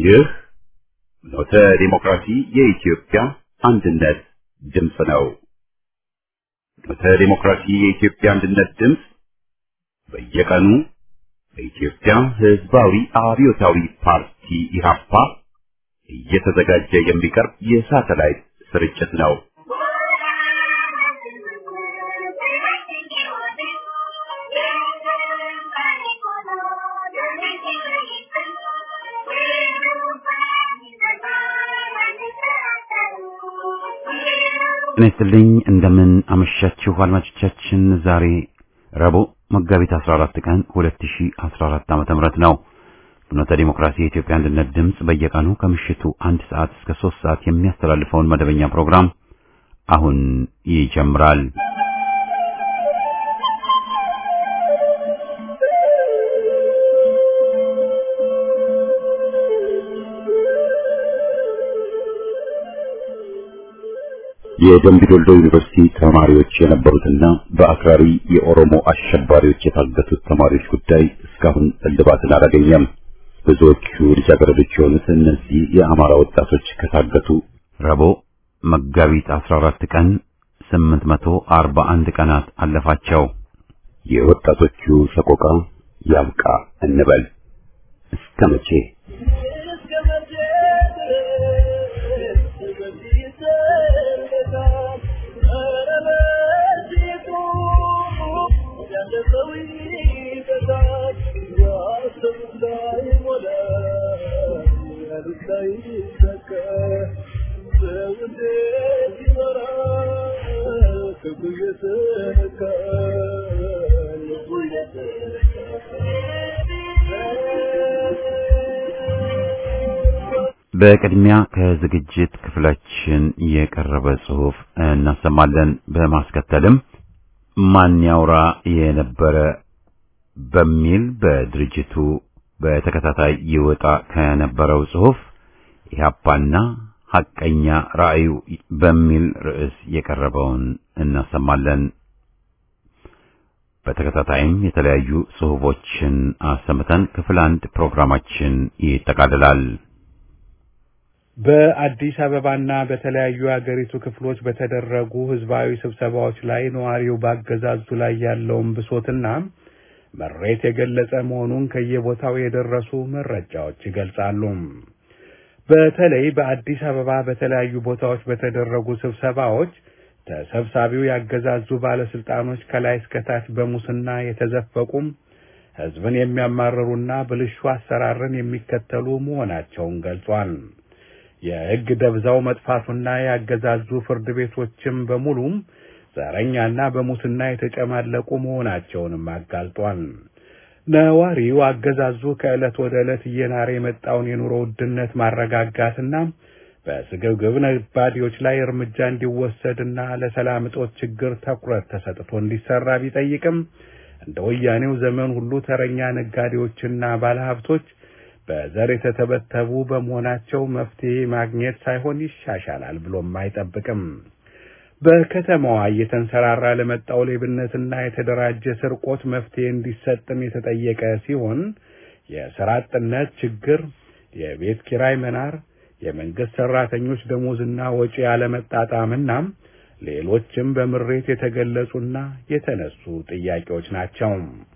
ይህ ኖተ ዲሞክራሲ የኢትዮጵያ አንድነት ድምፅ ነው። ኖተ ዲሞክራሲ የኢትዮጵያ አንድነት ድምፅ በየቀኑ በኢትዮጵያ ሕዝባዊ አብዮታዊ ፓርቲ ኢህአፓ እየተዘጋጀ የሚቀርብ የሳተላይት ስርጭት ነው። ነስልኝ እንደምን አመሻችሁ አድማጮቻችን። ዛሬ ረቡዕ መጋቢት 14 ቀን 2014 ዓ.ም ነው። ፍኖተ ዲሞክራሲ የኢትዮጵያ አንድነት ድምፅ በየቀኑ ከምሽቱ 1 ሰዓት እስከ 3 ሰዓት የሚያስተላልፈውን መደበኛ ፕሮግራም አሁን ይጀምራል። የደምቢ ዶልዶ ዩኒቨርሲቲ ተማሪዎች የነበሩትና በአክራሪ የኦሮሞ አሸባሪዎች የታገቱት ተማሪዎች ጉዳይ እስካሁን እልባትን አላገኘም። ብዙዎቹ ልጃገረዶች የሆኑት እነዚህ የአማራ ወጣቶች ከታገቱ ረቡዕ መጋቢት 14 ቀን 841 ቀናት አለፋቸው። የወጣቶቹ ሰቆቃ ያብቃ እንበል። እስከ መቼ? በቅድሚያ ከዝግጅት ክፍላችን የቀረበ ጽሑፍ እናሰማለን። በማስከተልም ማን ያውራ የነበረ በሚል በድርጅቱ በተከታታይ ይወጣ ከነበረው ጽሑፍ ኢህአፓና ሐቀኛ ራእዩ በሚል ርዕስ የቀረበውን እናሰማለን። በተከታታይም የተለያዩ ጽሑፎችን አሰምተን ክፍል 1 ፕሮግራማችን ይጠቃልላል። በአዲስ አበባና በተለያዩ የአገሪቱ ክፍሎች በተደረጉ ህዝባዊ ስብሰባዎች ላይ ነዋሪው ባገዛዙ ላይ ያለውን ብሶትና መሬት የገለጸ መሆኑን ከየቦታው የደረሱ መረጃዎች ይገልጻሉ። በተለይ በአዲስ አበባ በተለያዩ ቦታዎች በተደረጉ ስብሰባዎች ተሰብሳቢው ያገዛዙ ባለስልጣኖች ከላይ እስከታች በሙስና የተዘፈቁም ህዝብን የሚያማርሩና ብልሹ አሰራርን የሚከተሉ መሆናቸውን ገልጿል። የህግ ደብዛው መጥፋቱና ያገዛዙ ፍርድ ቤቶችም በሙሉም ዘረኛና በሙስና የተጨማለቁ መሆናቸውንም አጋልጧል። ነዋሪው አገዛዙ ከዕለት ወደ ዕለት እየናረ የመጣውን የኑሮ ውድነት ማረጋጋትና በስግብግብ ነጋዴዎች ላይ እርምጃ እንዲወሰድና ለሰላም እጦት ችግር ትኩረት ተሰጥቶ እንዲሰራ ቢጠይቅም እንደ ወያኔው ዘመን ሁሉ ተረኛ ነጋዴዎችና ባለሀብቶች በዘር የተተበተቡ በመሆናቸው መፍትሄ ማግኘት ሳይሆን ይሻሻላል ብሎም አይጠብቅም። በከተማዋ እየተንሰራራ ለመጣው ሌብነትና የተደራጀ ስርቆት መፍትሄ እንዲሰጥም የተጠየቀ ሲሆን የሥራ አጥነት ችግር፣ የቤት ኪራይ መናር፣ የመንግስት ሰራተኞች ደሞዝና ወጪ ያለመጣጣምና ሌሎችም በምሬት የተገለጹና የተነሱ ጥያቄዎች ናቸው።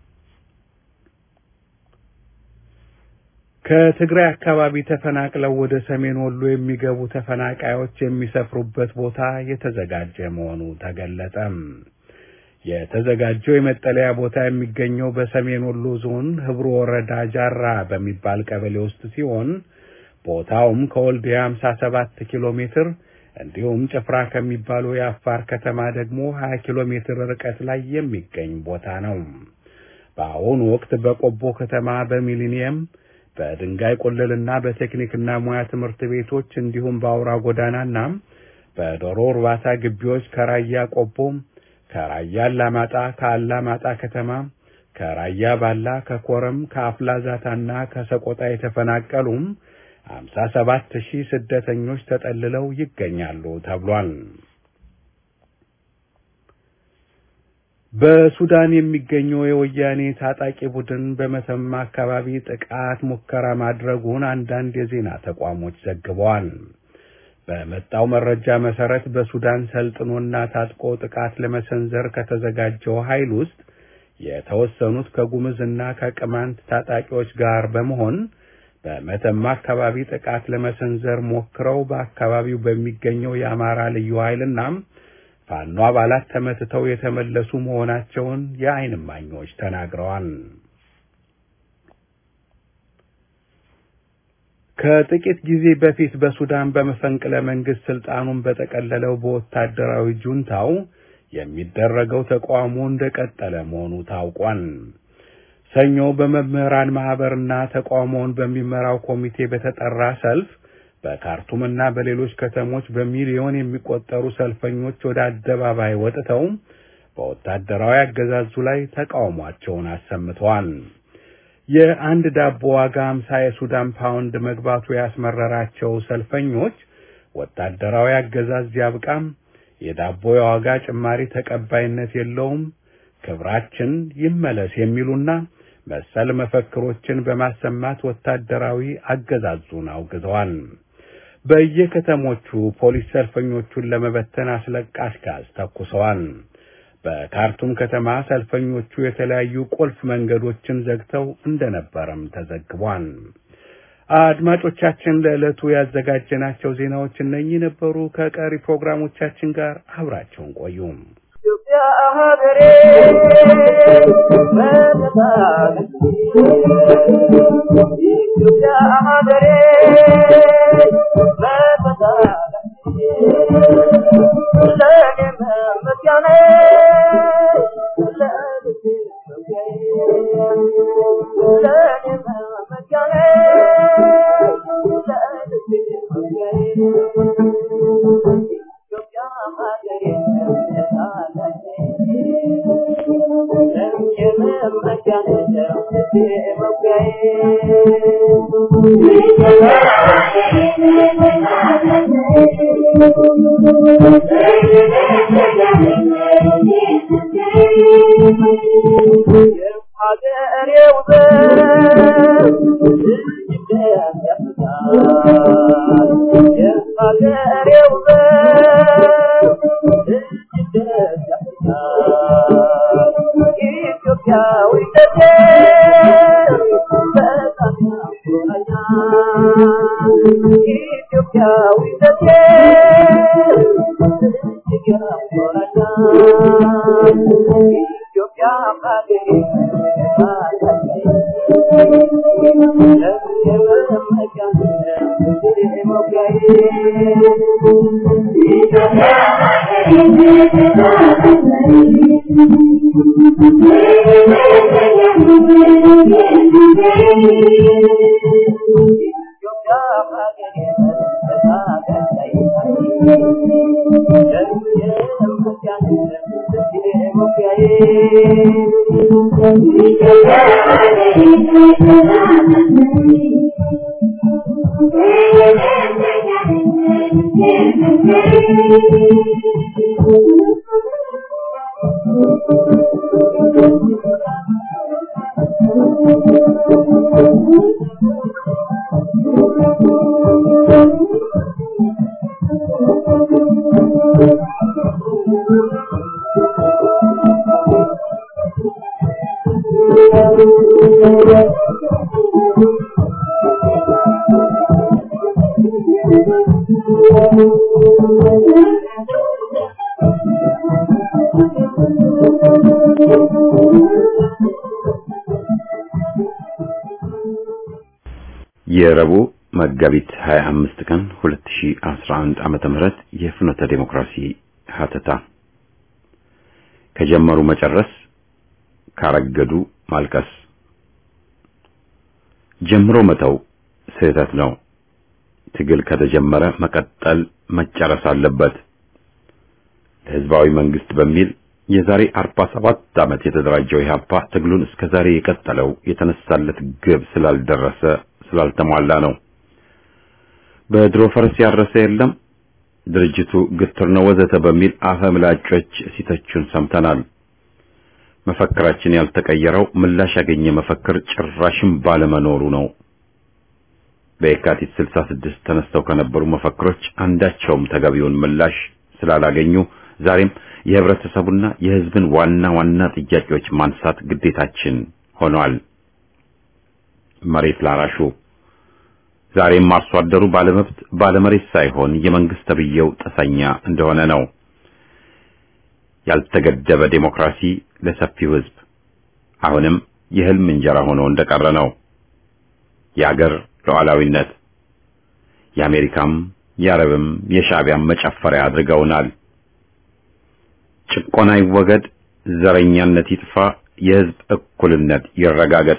ከትግራይ አካባቢ ተፈናቅለው ወደ ሰሜን ወሎ የሚገቡ ተፈናቃዮች የሚሰፍሩበት ቦታ የተዘጋጀ መሆኑ ተገለጸ። የተዘጋጀው የመጠለያ ቦታ የሚገኘው በሰሜን ወሎ ዞን ህብሮ ወረዳ ጃራ በሚባል ቀበሌ ውስጥ ሲሆን ቦታውም ከወልዲያ 57 ኪሎ ሜትር እንዲሁም ጭፍራ ከሚባለው የአፋር ከተማ ደግሞ 20 ኪሎ ሜትር ርቀት ላይ የሚገኝ ቦታ ነው። በአሁኑ ወቅት በቆቦ ከተማ በሚሊኒየም በድንጋይ ቆለልና በቴክኒክና ሙያ ትምህርት ቤቶች እንዲሁም በአውራ ጎዳናና በዶሮ እርባታ ግቢዎች ከራያ ቆቦ፣ ከራያ አላማጣ፣ ከአላማጣ ከተማ፣ ከራያ ባላ፣ ከኮረም፣ ከአፍላዛታና ከሰቆጣ የተፈናቀሉ 57000 ስደተኞች ተጠልለው ይገኛሉ ተብሏል። በሱዳን የሚገኘው የወያኔ ታጣቂ ቡድን በመተማ አካባቢ ጥቃት ሙከራ ማድረጉን አንዳንድ የዜና ተቋሞች ዘግበዋል። በመጣው መረጃ መሰረት በሱዳን ሰልጥኖና ታጥቆ ጥቃት ለመሰንዘር ከተዘጋጀው ኃይል ውስጥ የተወሰኑት ከጉምዝና ከቅማንት ታጣቂዎች ጋር በመሆን በመተማ አካባቢ ጥቃት ለመሰንዘር ሞክረው በአካባቢው በሚገኘው የአማራ ልዩ ኃይልና ፋኖ አባላት ተመትተው የተመለሱ መሆናቸውን የዓይን እማኞች ተናግረዋል። ከጥቂት ጊዜ በፊት በሱዳን በመፈንቅለ መንግስት ስልጣኑን በተቀለለው በወታደራዊ ጁንታው የሚደረገው ተቃውሞ እንደቀጠለ መሆኑ ታውቋል። ሰኞ በመምህራን ማህበርና ተቃውሞውን በሚመራው ኮሚቴ በተጠራ ሰልፍ በካርቱምና በሌሎች ከተሞች በሚሊዮን የሚቆጠሩ ሰልፈኞች ወደ አደባባይ ወጥተው በወታደራዊ አገዛዙ ላይ ተቃውሟቸውን አሰምተዋል። የአንድ ዳቦ ዋጋ 50 የሱዳን ፓውንድ መግባቱ ያስመረራቸው ሰልፈኞች ወታደራዊ አገዛዝ ያብቃም፣ የዳቦ የዋጋ ጭማሪ ተቀባይነት የለውም፣ ክብራችን ይመለስ የሚሉና መሰል መፈክሮችን በማሰማት ወታደራዊ አገዛዙን አውግዘዋል። በየከተሞቹ ፖሊስ ሰልፈኞቹን ለመበተን አስለቃሽ ጋዝ ተኩሰዋል። በካርቱም ከተማ ሰልፈኞቹ የተለያዩ ቁልፍ መንገዶችን ዘግተው እንደነበረም ተዘግቧል። አድማጮቻችን ለዕለቱ ያዘጋጀናቸው ዜናዎች እነኚህ ነበሩ። ከቀሪ ፕሮግራሞቻችን ጋር አብራችሁን ቆዩ። ኢትዮጵያ ሀገሬ ኢትዮጵያ ሀገሬ የረቡዕ መጋቢት 25 ቀን 2011 ዓመተ ምህረት የፍኖተ ዲሞክራሲ ሀተታ ከጀመሩ መጨረስ ካረገዱ ማልቀስ ጀምሮ መተው ስህተት ነው። ትግል ከተጀመረ መቀጠል መጨረስ አለበት። ህዝባዊ መንግስት በሚል የዛሬ 47 ዓመት የተደራጀው ኢህአፓ ትግሉን እስከዛሬ የቀጠለው የተነሳለት ግብ ስላልደረሰ ስላልተሟላ ነው። በድሮ ፈረስ ያረሰ የለም፣ ድርጅቱ ግትር ነው ወዘተ በሚል አፈምላጮች ሲተቹን ሰምተናል። መፈክራችን ያልተቀየረው ምላሽ ያገኘ መፈክር ጭራሽም ባለመኖሩ ነው። በየካቲት 66 ተነስተው ከነበሩ መፈክሮች አንዳቸውም ተገቢውን ምላሽ ስላላገኙ ዛሬም የህብረተሰቡና የህዝብን ዋና ዋና ጥያቄዎች ማንሳት ግዴታችን ሆኗል። መሬት ላራሹ ዛሬም አርሶ አደሩ ባለመብት ባለመሬት ሳይሆን የመንግስት ተብየው ጥሰኛ እንደሆነ ነው። ያልተገደበ ዴሞክራሲ ለሰፊው ህዝብ አሁንም የህልም እንጀራ ሆኖ እንደቀረ ነው። የአገር ሉዓላዊነት የአሜሪካም የአረብም የሻዕቢያም መጨፈሪያ አድርገውናል። ጭቆና ይወገድ፣ ዘረኛነት ይጥፋ፣ የህዝብ እኩልነት ይረጋገጥ።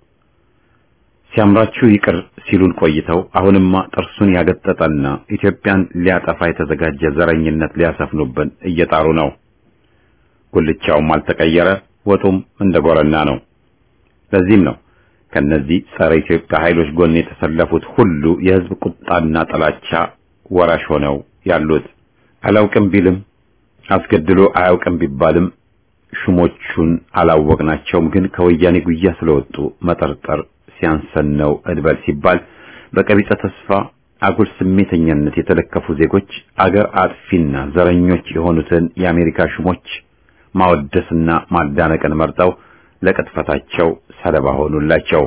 ሲያምራችሁ ይቅር ሲሉን ቆይተው አሁንማ ጥርሱን ያገጠጠና ኢትዮጵያን ሊያጠፋ የተዘጋጀ ዘረኝነት ሊያሰፍኑብን እየጣሩ ነው። ጉልቻውም አልተቀየረ፣ ወጡም እንደጎረና ነው። ለዚህም ነው ከነዚህ ጸረ ኢትዮጵያ ኃይሎች ጎን የተሰለፉት ሁሉ የህዝብ ቁጣና ጥላቻ ወራሽ ሆነው ያሉት። አላውቅም ቢልም አስገድሎ አያውቅም ቢባልም ሹሞቹን አላወቅናቸውም፣ ግን ከወያኔ ጉያ ስለወጡ መጠርጠር ሲያንሰን ነው እድበል ሲባል በቀቢጸ ተስፋ አጉል ስሜተኛነት የተለከፉ ዜጎች አገር አጥፊና ዘረኞች የሆኑትን የአሜሪካ ሹሞች ማወደስና ማዳነቅን መርጠው ለቅጥፈታቸው ሰለባ ሆኑላቸው።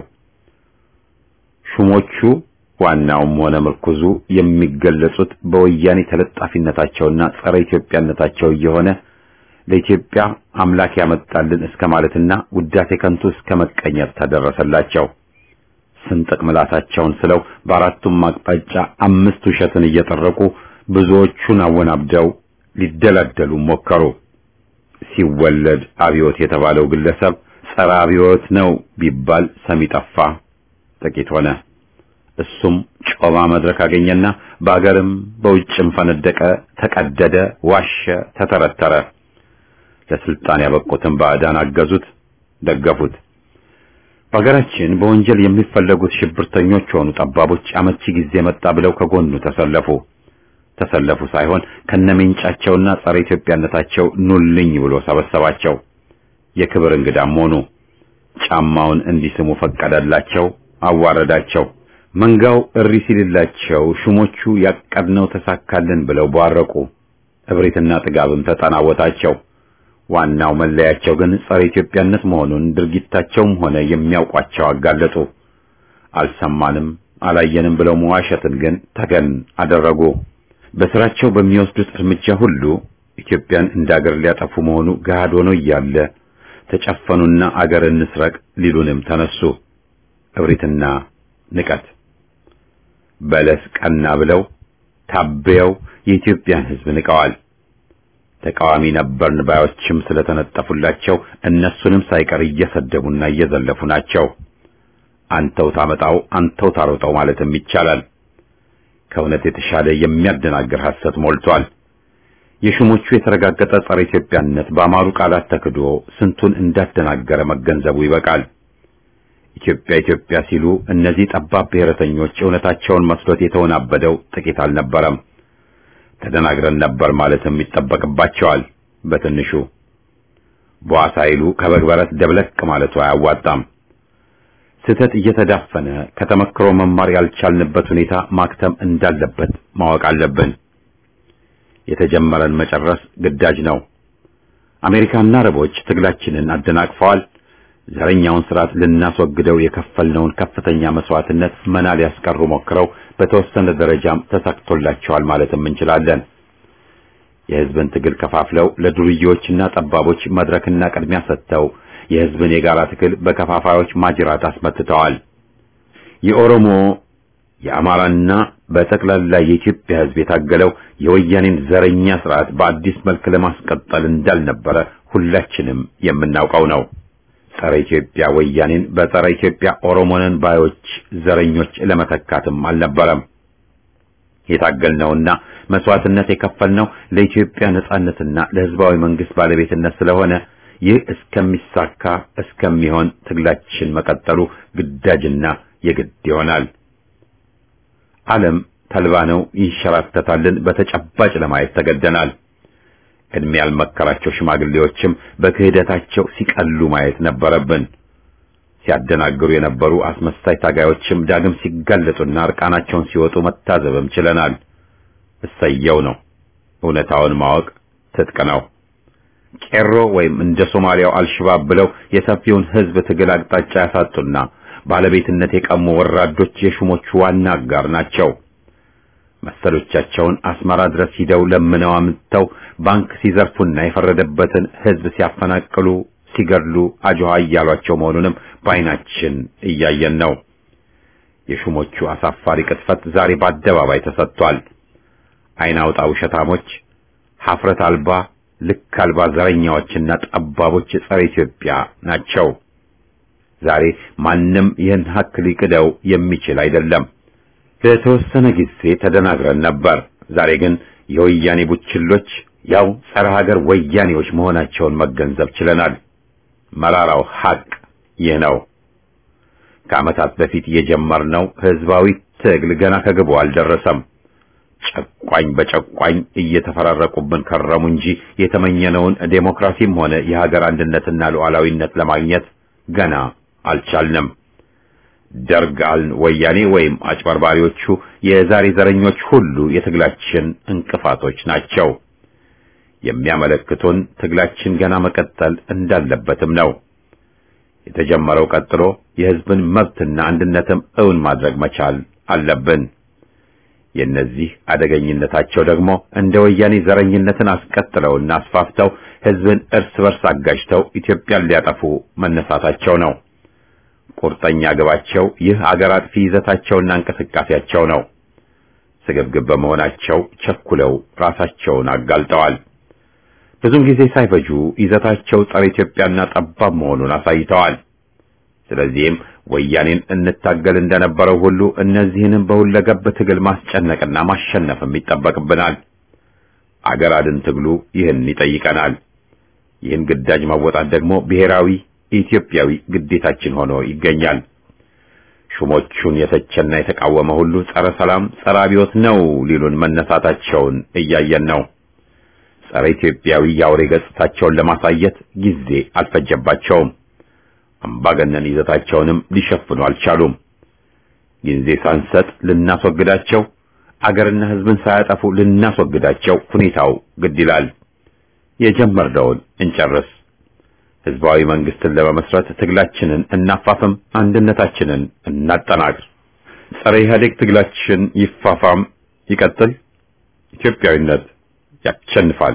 ሹሞቹ ዋናውም ሆነ ምርኩዙ የሚገለጹት በወያኔ ተለጣፊነታቸውና ጸረ ኢትዮጵያነታቸው እየሆነ ለኢትዮጵያ አምላክ ያመጣልን እስከ ማለትና ውዳሴ ከንቱ እስከ መቀኘት ተደረሰላቸው። ስንጥቅ ምላሳቸውን ስለው በአራቱም አቅጣጫ አምስት ውሸትን እየጠረቁ ብዙዎቹን አወናብደው ሊደላደሉ ሞከሩ። ሲወለድ አብዮት የተባለው ግለሰብ ጸረ አብዮት ነው ቢባል ሰሚ ጠፋ፣ ጥቂት ሆነ። እሱም ጮማ መድረክ አገኘና በአገርም በውጭም ፈነደቀ፣ ተቀደደ፣ ዋሸ፣ ተተረተረ። ለስልጣን ያበቁትን ባዕዳን አገዙት፣ ደገፉት። በአገራችን በወንጀል የሚፈለጉት ሽብርተኞች ሆኑ ጠባቦች አመቺ ጊዜ መጣ ብለው ከጎኑ ተሰለፉ ሳይሆን ከነመንጫቸውና ጸረ ኢትዮጵያነታቸው ኑልኝ ብሎ ሰበሰባቸው። የክብር እንግዳም ሆኑ። ጫማውን እንዲስሙ ፈቀደላቸው፣ አዋረዳቸው። መንጋው እሪ ሲልላቸው ሹሞቹ ያቀድነው ተሳካልን ብለው ቧረቁ። እብሪትና ጥጋብም ተጠናወታቸው። ዋናው መለያቸው ግን ጸረ ኢትዮጵያነት መሆኑን ድርጊታቸውም ሆነ የሚያውቋቸው አጋለጡ። አልሰማንም አላየንም ብለው መዋሸትን ግን ተገን አደረጉ። በስራቸው በሚወስዱት እርምጃ ሁሉ ኢትዮጵያን እንዳገር ሊያጠፉ መሆኑ ገሃድ ሆኖ እያለ ተጨፈኑና አገር እንስረቅ ሊሉንም ተነሱ። እብሪትና ንቀት በለስ ቀና ብለው ታበየው የኢትዮጵያን ሕዝብ ንቀዋል። ተቃዋሚ ነበርን ባዮችም ስለተነጠፉላቸው እነሱንም ሳይቀር እየሰደቡና እየዘለፉ ናቸው። አንተው ታመጣው አንተው ታሮጠው ማለትም ይቻላል። ከእውነት የተሻለ የሚያደናግር ሐሰት ሞልቷል። የሹሞቹ የተረጋገጠ ጸረ ኢትዮጵያነት በአማሩ ቃላት ተክዶ ስንቱን እንዳደናገረ መገንዘቡ ይበቃል። ኢትዮጵያ ኢትዮጵያ ሲሉ እነዚህ ጠባብ ብሔረተኞች እውነታቸውን መስሎት የተወናበደው ጥቂት አልነበረም። ተደናግረን ነበር ማለትም ይጠበቅባቸዋል። በትንሹ በዋሳ ይሉ ከበግበረት ደብለቅ ማለቱ አያዋጣም። ስህተት እየተዳፈነ ከተመክሮ መማር ያልቻልንበት ሁኔታ ማክተም እንዳለበት ማወቅ አለብን። የተጀመረን መጨረስ ግዳጅ ነው። አሜሪካና አረቦች ትግላችንን አደናቅፈዋል። ዘረኛውን ስርዓት ልናስወግደው የከፈልነውን ከፍተኛ መስዋዕትነት መና ሊያስቀሩ ሞክረው በተወሰነ ደረጃም ተሳክቶላቸዋል ማለትም እንችላለን። የህዝብን ትግል ከፋፍለው ለዱርዬዎችና ጠባቦች መድረክና ቅድሚያ ሰጥተው የህዝብን የጋራ ትግል በከፋፋዮች ማጅራት አስመትተዋል። የኦሮሞ የአማራና በጠቅላላ የኢትዮጵያ ህዝብ የታገለው የወያኔን ዘረኛ ስርዓት በአዲስ መልክ ለማስቀጠል እንዳልነበረ ሁላችንም የምናውቀው ነው። ጸረ ኢትዮጵያ ወያኔን በጸረ ኢትዮጵያ ኦሮሞንን ባዮች ዘረኞች ለመተካትም አልነበረም። የታገልነውና መስዋዕትነት የከፈልነው ለኢትዮጵያ ነጻነትና ለህዝባዊ መንግስት ባለቤትነት ስለሆነ ይህ እስከሚሳካ እስከሚሆን ትግላችን መቀጠሉ ግዳጅና የግድ ይሆናል። ዓለም ተልባ ነው ይንሸራተታልን በተጨባጭ ለማየት ተገደናል። እድሜ ያልመከራቸው ሽማግሌዎችም በክህደታቸው ሲቀሉ ማየት ነበረብን። ሲያደናግሩ የነበሩ አስመሳይ ታጋዮችም ዳግም ሲጋለጡና እርቃናቸውን ሲወጡ መታዘብም ችለናል። እሰየው ነው። እውነታውን ማወቅ ትጥቅ ነው። ቄሮ ወይም እንደ ሶማሊያው አልሸባብ ብለው የሰፊውን ሕዝብ ትግል አቅጣጫ ያሳጡና ባለቤትነት የቀሙ ወራዶች የሹሞቹ ዋና አጋር ናቸው። መሰሎቻቸውን አስመራ ድረስ ሂደው ለምነው አምጥተው ባንክ ሲዘርፉና የፈረደበትን ሕዝብ ሲያፈናቅሉ ሲገድሉ አጆሃ እያሏቸው መሆኑንም በዓይናችን እያየን ነው። የሹሞቹ አሳፋሪ ቅጥፈት ዛሬ በአደባባይ ተሰጥቷል። ዓይን አውጣ ውሸታሞች፣ ሀፍረት አልባ ልክ አልባ ዘረኛዎችና ጠባቦች ጸረ ኢትዮጵያ ናቸው። ዛሬ ማንም ይህን ሀቅ ሊክደው የሚችል አይደለም። ለተወሰነ ጊዜ ተደናግረን ነበር። ዛሬ ግን የወያኔ ቡችሎች ያው ጸረ ሀገር ወያኔዎች መሆናቸውን መገንዘብ ችለናል። መራራው ሀቅ ይህ ነው። ከዓመታት በፊት የጀመርነው ህዝባዊ ትግል ገና ከግቡ አልደረሰም። ጨቋኝ በጨቋኝ እየተፈራረቁብን ከረሙ እንጂ የተመኘነውን ዴሞክራሲም ሆነ የሀገር አንድነትና ሉዓላዊነት ለማግኘት ገና አልቻልንም። ደርግ አልን ወያኔ ወይም አጭበርባሪዎቹ የዛሬ ዘረኞች ሁሉ የትግላችን እንቅፋቶች ናቸው። የሚያመለክቱን ትግላችን ገና መቀጠል እንዳለበትም ነው። የተጀመረው ቀጥሎ የህዝብን መብትና አንድነትም እውን ማድረግ መቻል አለብን። የነዚህ አደገኝነታቸው ደግሞ እንደ ወያኔ ዘረኝነትን አስቀጥለውና አስፋፍተው ህዝብን እርስ በርስ አጋጭተው ኢትዮጵያን ሊያጠፉ መነሳታቸው ነው። ቁርጠኛ ግባቸው ይህ አገር አጥፊ ይዘታቸውና እንቅስቃሴያቸው ነው። ስግብግብ በመሆናቸው ቸኩለው ራሳቸውን አጋልጠዋል። ብዙም ጊዜ ሳይፈጁ ይዘታቸው ጸረ ኢትዮጵያና ጠባብ መሆኑን አሳይተዋል። ስለዚህም ወያኔን እንታገል እንደነበረው ሁሉ እነዚህንም በሁለገብ ትግል ማስጨነቅና ማሸነፍም ይጠበቅብናል። አገር አድን ትግሉ ይህን ይጠይቀናል። ይህን ግዳጅ ማወጣት ደግሞ ብሔራዊ ኢትዮጵያዊ ግዴታችን ሆኖ ይገኛል። ሹሞቹን የተቸና የተቃወመ ሁሉ ጸረ ሰላም፣ ጸረ አብዮት ነው ሊሉን መነሳታቸውን እያየን ነው። ጸረ ኢትዮጵያዊ ያውሬ ገጽታቸውን ለማሳየት ጊዜ አልፈጀባቸውም። አምባገነን ይዘታቸውንም ሊሸፍኑ አልቻሉም። ጊዜ ሳንሰጥ ልናስወግዳቸው፣ አገርና ሕዝብን ሳያጠፉ ልናስወግዳቸው ሁኔታው ግድ ይላል። የጀመርነውን እንጨርስ። ሕዝባዊ መንግስትን ለመመስረት ትግላችንን እናፋፍም፣ አንድነታችንን እናጠናክር። ጸረ ኢህአዴግ ትግላችን ይፋፋም፣ ይቀጥል። ኢትዮጵያዊነት ያሸንፋል።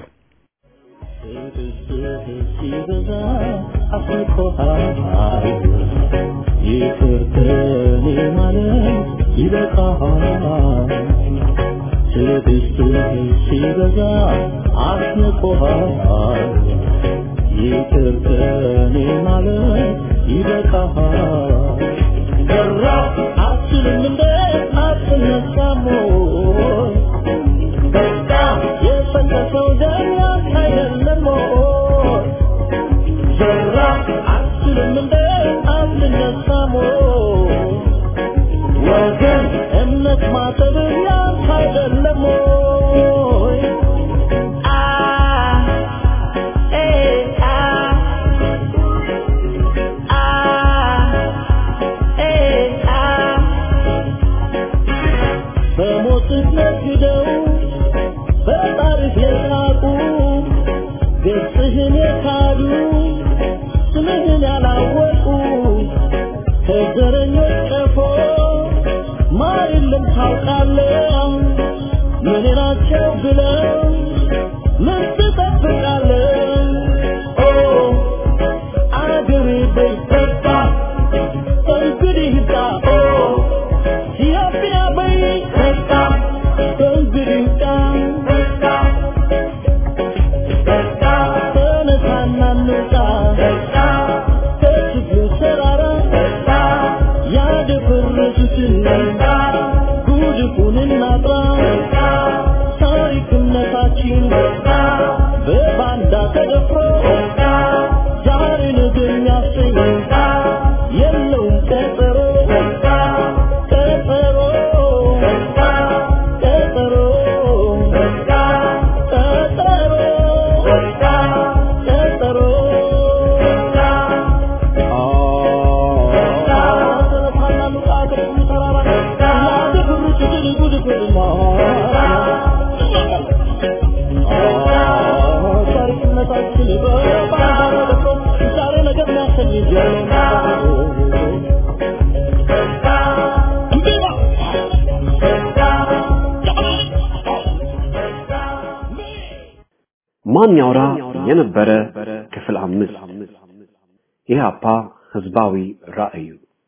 ማን ያውራ የነበረ ክፍል 5 ኢህአፓ ህዝባዊ ራእዩ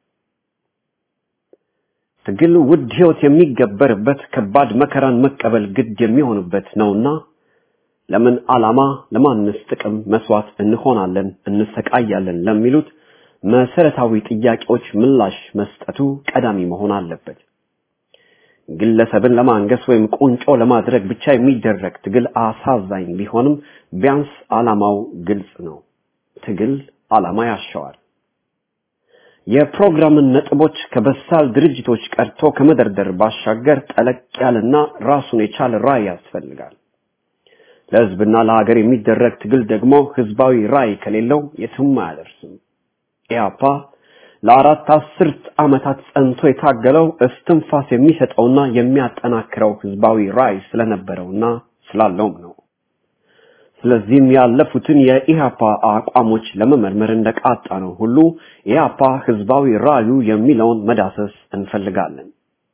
ትግል ውድ ህይወት የሚገበርበት ከባድ መከራን መቀበል ግድ የሚሆንበት ነውና ለምን ዓላማ ለማንስ ጥቅም መስዋዕት እንሆናለን እንሰቃያለን ለሚሉት መሰረታዊ ጥያቄዎች ምላሽ መስጠቱ ቀዳሚ መሆን አለበት። ግለሰብን ለማንገስ ወይም ቁንጮ ለማድረግ ብቻ የሚደረግ ትግል አሳዛኝ ቢሆንም ቢያንስ ዓላማው ግልጽ ነው። ትግል ዓላማ ያሻዋል። የፕሮግራምን ነጥቦች ከበሳል ድርጅቶች ቀርቶ ከመደርደር ባሻገር ጠለቅ ያለና ራሱን የቻለ ራዕይ ያስፈልጋል። ለህዝብና ለሀገር የሚደረግ ትግል ደግሞ ህዝባዊ ራዕይ ከሌለው የትም አያደርስም። ኢህአፓ ለአራት አስርት ዓመታት ጸንቶ የታገለው እስትንፋስ የሚሰጠውና የሚያጠናክረው ህዝባዊ ራዕይ ስለነበረውና ስላለውም ነው። ስለዚህም ያለፉትን የኢህአፓ አቋሞች ለመመርመር እንደቃጣ ነው ሁሉ ኢህአፓ ህዝባዊ ራዕዩ የሚለውን መዳሰስ እንፈልጋለን።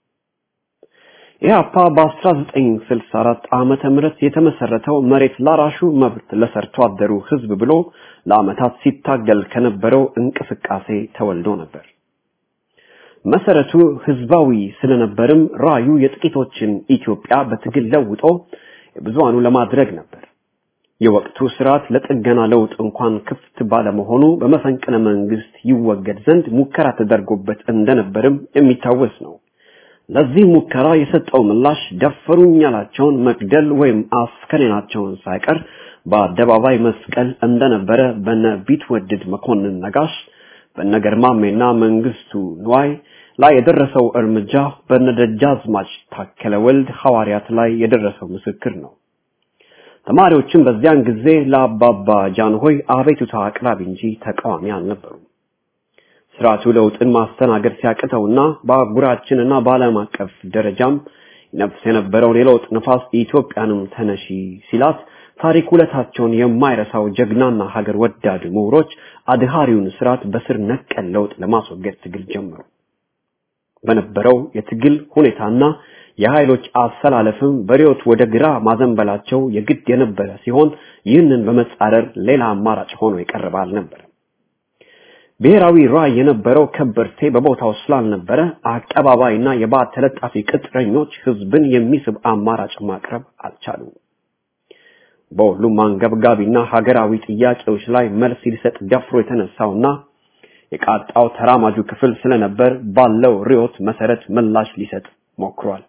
ኢህአፓ በ1964 ዓመተ ምህረት የተመሰረተው መሬት ላራሹ መብት ለሰርቶ አደሩ ህዝብ ብሎ ለዓመታት ሲታገል ከነበረው እንቅስቃሴ ተወልዶ ነበር። መሰረቱ ህዝባዊ ስለነበርም ራዕዩ የጥቂቶችን ኢትዮጵያ በትግል ለውጦ ብዙሃኑ ለማድረግ ነበር። የወቅቱ ስርዓት ለጥገና ለውጥ እንኳን ክፍት ባለመሆኑ በመፈንቅለ መንግስት ይወገድ ዘንድ ሙከራ ተደርጎበት እንደነበርም የሚታወስ ነው። ለዚህ ሙከራ የሰጠው ምላሽ ደፈሩኝ ያላቸውን መግደል ወይም አስከሬናቸውን ሳይቀር በአደባባይ መስቀል እንደነበረ በነ ቢትወደድ መኮንን ነጋሽ በነገርማሜና መንግስቱ ንዋይ ላይ የደረሰው እርምጃ በነደጃዝማች ታከለ ወልድ ሐዋርያት ላይ የደረሰው ምስክር ነው። ተማሪዎችም በዚያን ጊዜ ለአባባ ጃንሆይ አቤቱታ አቅራቢ እንጂ ተቃዋሚ አልነበሩም። ስርዓቱ ለውጥን ማስተናገድ ሲያቅተውና በአህጉራችንና በዓለም አቀፍ ደረጃም ነፍስ የነበረው የለውጥ ንፋስ ኢትዮጵያንም ተነሺ ሲላት ታሪክ ውለታቸውን የማይረሳው ጀግናና ሀገር ወዳድ ምሁሮች አድሃሪውን ስርዓት በስር ነቀል ለውጥ ለማስወገድ ትግል ጀመሩ። በነበረው የትግል ሁኔታና የኃይሎች አሰላለፍም በሪዮት ወደ ግራ ማዘንበላቸው የግድ የነበረ ሲሆን ይህንን በመጻረር ሌላ አማራጭ ሆኖ የቀረበ አልነበረም። ብሔራዊ ራዕይ የነበረው ከበርቴ በቦታው ስላልነበረ አቀባባይና የባዕድ ተለጣፊ ቅጥረኞች ህዝብን የሚስብ አማራጭ ማቅረብ አልቻሉም። በሁሉም አንገብጋቢና ሀገራዊ ጥያቄዎች ላይ መልስ ሊሰጥ ደፍሮ የተነሳውና የቃጣው ተራማጁ ክፍል ስለነበር ባለው ሪዮት መሰረት ምላሽ ሊሰጥ ሞክሯል።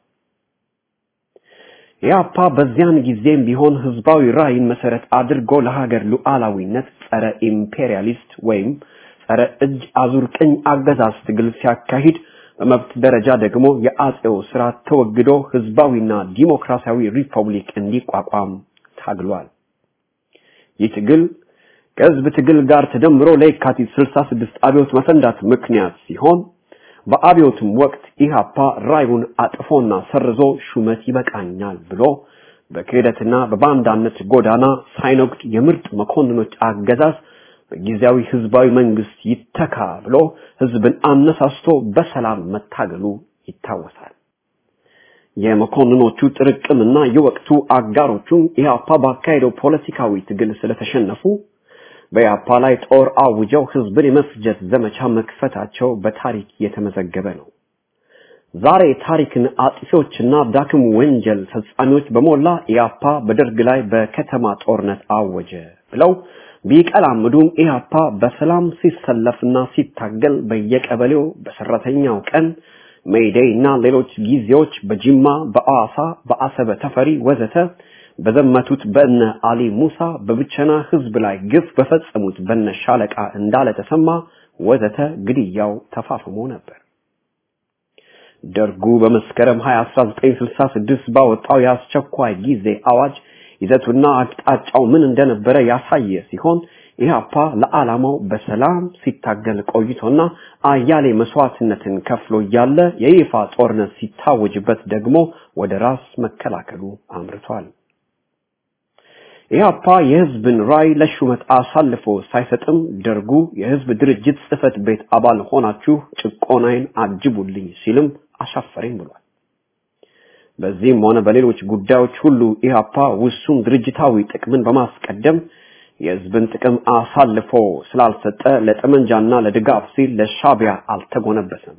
ኢህአፓ በዚያን ጊዜም ቢሆን ህዝባዊ ራዕይን መሰረት አድርጎ ለሀገር ሉዓላዊነት ጸረ ኢምፔሪያሊስት ወይም ጸረ እጅ አዙር ቅኝ አገዛዝ ትግል ሲያካሂድ በመብት ደረጃ ደግሞ የአጼው ስርዓት ተወግዶ ህዝባዊና ዲሞክራሲያዊ ሪፐብሊክ እንዲቋቋም ታግሏል። ይህ ትግል ከህዝብ ትግል ጋር ተደምሮ ለየካቲት 66 አብዮት መፈንዳት ምክንያት ሲሆን በአብዮቱም ወቅት ኢህአፓ ራዕዩን አጥፎና ሰርዞ ሹመት ይበቃኛል ብሎ በክህደትና በባንዳነት ጎዳና ሳይነግድ የምርጥ መኮንኖች አገዛዝ በጊዜያዊ ህዝባዊ መንግስት ይተካ ብሎ ህዝብን አነሳስቶ በሰላም መታገሉ ይታወሳል። የመኮንኖቹ ጥርቅምና የወቅቱ አጋሮቹ ኢህአፓ ባካሄደው ፖለቲካዊ ትግል ስለተሸነፉ በኢህአፓ ላይ ጦር አውጀው ህዝብን የመፍጀት ዘመቻ መክፈታቸው በታሪክ የተመዘገበ ነው። ዛሬ ታሪክን አጥፊዎችና ዳክም ወንጀል ፈጻሚዎች በመላ ኢህአፓ በደርግ ላይ በከተማ ጦርነት አወጀ ብለው ቢቀላምዱም ኢህአፓ በሰላም ሲሰለፍና ሲታገል በየቀበሌው በሰራተኛው ቀን ሜይዴይና ሌሎች ጊዜዎች በጅማ በአዋሳ በአሰበ ተፈሪ ወዘተ በዘመቱት በእነ አሊ ሙሳ በብቸና ህዝብ ላይ ግፍ በፈጸሙት በነ ሻለቃ እንዳለ ተሰማ ወዘተ ግድያው ተፋፍሞ ነበር። ደርጉ በመስከረም 1966 ባወጣው የአስቸኳይ ጊዜ አዋጅ ይዘቱና አቅጣጫው ምን እንደነበረ ያሳየ ሲሆን ኢህአፓ ለዓላማው በሰላም ሲታገል ቆይቶና አያሌ መስዋዕትነትን ከፍሎ ያለ የይፋ ጦርነት ሲታወጅበት ደግሞ ወደ ራስ መከላከሉ አምርቷል። ኢህአፓ የህዝብን ራይ ለሹመት አሳልፎ ሳይሰጥም ደርጉ የህዝብ ድርጅት ጽፈት ቤት አባል ሆናችሁ ጭቆናዬን አጅቡልኝ ሲልም አሻፈረኝ ብሏል። በዚህም ሆነ በሌሎች ጉዳዮች ሁሉ ኢህአፓ ውሱን ድርጅታዊ ጥቅምን በማስቀደም የህዝብን ጥቅም አሳልፎ ስላልሰጠ ለጠመንጃና ለድጋፍ ሲል ለሻቢያ አልተጎነበሰም።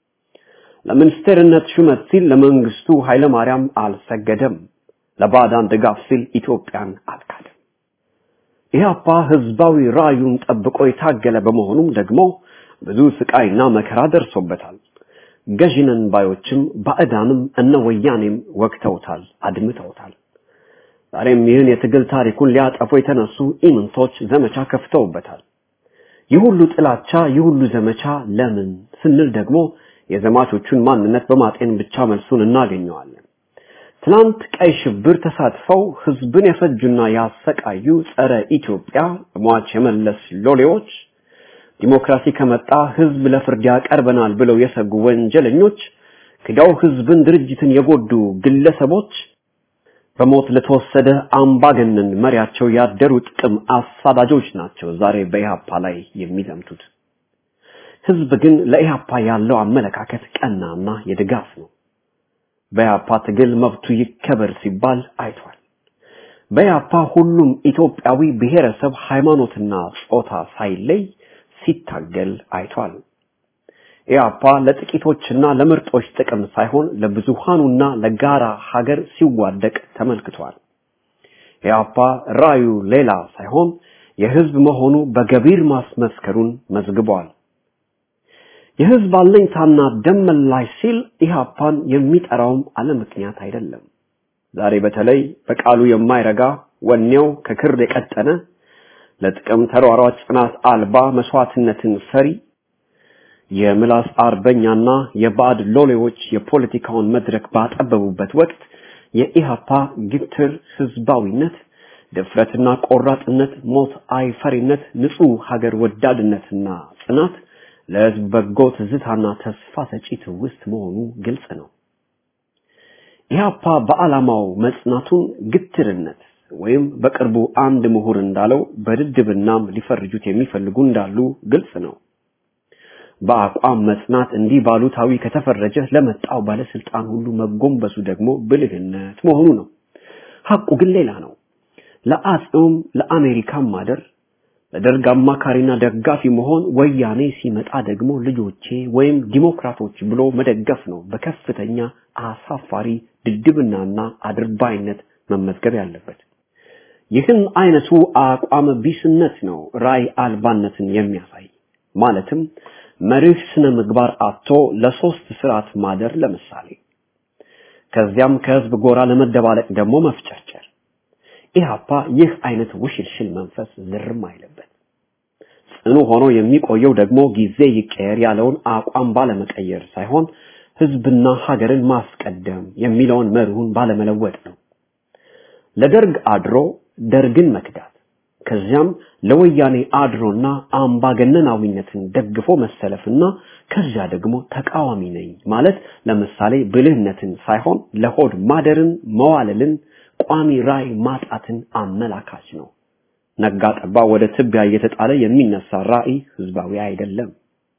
ለሚኒስቴርነት ሹመት ሲል ለመንግስቱ ኃይለማርያም አልሰገደም። ለባዕዳን ድጋፍ ሲል ኢትዮጵያን አልካደም። ኢህአፓ ህዝባዊ ራዩን ጠብቆ የታገለ በመሆኑም ደግሞ ብዙ ስቃይና መከራ ደርሶበታል። ገዢነን ባዮችም ባዕዳንም እነ ወያኔም ወቅተውታል፣ አድምተውታል። ዛሬም ይህን የትግል ታሪኩን ሊያጠፉ የተነሱ ኢምንቶች ዘመቻ ከፍተውበታል። ይሁሉ ጥላቻ ይሁሉ ዘመቻ ለምን ስንል ደግሞ የዘማቾቹን ማንነት በማጤን ብቻ መልሱን እናገኘዋለን። ትናንት ቀይ ሽብር ተሳትፈው ህዝብን የፈጁና ያሰቃዩ ጸረ ኢትዮጵያ ሟች የመለስ ሎሌዎች ዲሞክራሲ ከመጣ ህዝብ ለፍርድ ያቀርበናል ብለው የሰጉ ወንጀለኞች ክዳው ህዝብን ድርጅትን የጎዱ ግለሰቦች በሞት ለተወሰደ አምባገነን መሪያቸው ያደሩ ጥቅም አሳዳጆች ናቸው ዛሬ በኢህአፓ ላይ የሚዘምቱት። ህዝብ ግን ለኢህአፓ ያለው አመለካከት ቀናና የድጋፍ ነው። በኢህአፓ ትግል መብቱ ይከበር ሲባል አይቷል። በኢህአፓ ሁሉም ኢትዮጵያዊ ብሔረሰብ ሃይማኖትና ጾታ ሳይለይ ሲታገል አይቷል። ኢህአፓ ለጥቂቶችና ለምርጦች ጥቅም ሳይሆን ለብዙሃኑና ለጋራ ሀገር ሲዋደቅ ተመልክቷል። ኢህአፓ ራዩ ሌላ ሳይሆን የህዝብ መሆኑ በገቢር ማስመስከሩን መዝግቧል። የህዝብ አለኝታና ደም መላሽ ሲል ኢህአፓን የሚጠራውም አለ ምክንያት አይደለም። ዛሬ በተለይ በቃሉ የማይረጋ ወኔው ከክር የቀጠነ ለጥቅም ተሯሯጭ ጽናት አልባ መስዋዕትነትን ፈሪ የምላስ አርበኛና የባዕድ ሎሌዎች የፖለቲካውን መድረክ ባጠበቡበት ወቅት የኢህአፓ ግትር ህዝባዊነት ድፍረትና ቆራጥነት ሞት አይፈሪነት ንጹህ ሀገር ወዳድነትና ጽናት ለህዝብ በጎ ትዝታና ተስፋ ሰጪ ትውስት መሆኑ ግልጽ ነው። ኢህአፓ በዓላማው መጽናቱን ግትርነት ወይም በቅርቡ አንድ ምሁር እንዳለው በድድብናም ሊፈርጁት የሚፈልጉ እንዳሉ ግልጽ ነው። በአቋም መጽናት እንዲህ ባሉታዊ ከተፈረጀ ለመጣው ባለስልጣን ሁሉ መጎንበሱ ደግሞ ብልህነት መሆኑ ነው። ሐቁ ግን ሌላ ነው። ለአጽም ለአሜሪካም ማደር ለደርግ አማካሪና ደጋፊ መሆን ወያኔ ሲመጣ ደግሞ ልጆቼ ወይም ዲሞክራቶች ብሎ መደገፍ ነው በከፍተኛ አሳፋሪ ድድብናና አድርባይነት መመዝገብ ያለበት። ይህን አይነቱ አቋም ቢስነት ነው ራይ አልባነትን የሚያሳይ። ማለትም መርህ ስነ ምግባር አጥቶ ለሶስት ስርዓት ማደር ለምሳሌ ከዚያም ከህዝብ ጎራ ለመደባለቅ ደግሞ መፍጨርጨር። ኢህአፓ ይህ አይነት ውሽልሽል መንፈስ ዝርም አይለበት። ጽኑ ሆኖ የሚቆየው ደግሞ ጊዜ ይቀየር ያለውን አቋም ባለመቀየር ሳይሆን ህዝብና ሀገርን ማስቀደም የሚለውን መርሁን ባለመለወጥ ነው። ለደርግ አድሮ ደርግን መክዳት ከዚያም ለወያኔ አድሮና አምባገነናዊነትን ደግፎ መሰለፍና ከዚያ ደግሞ ተቃዋሚ ነኝ ማለት ለምሳሌ ብልህነትን ሳይሆን ለሆድ ማደርን መዋለልን ቋሚ ራይ ማጣትን አመላካች ነው። ነጋ ጠባ ወደ ትቢያ እየተጣለ የሚነሳ ራይ ህዝባዊ አይደለም።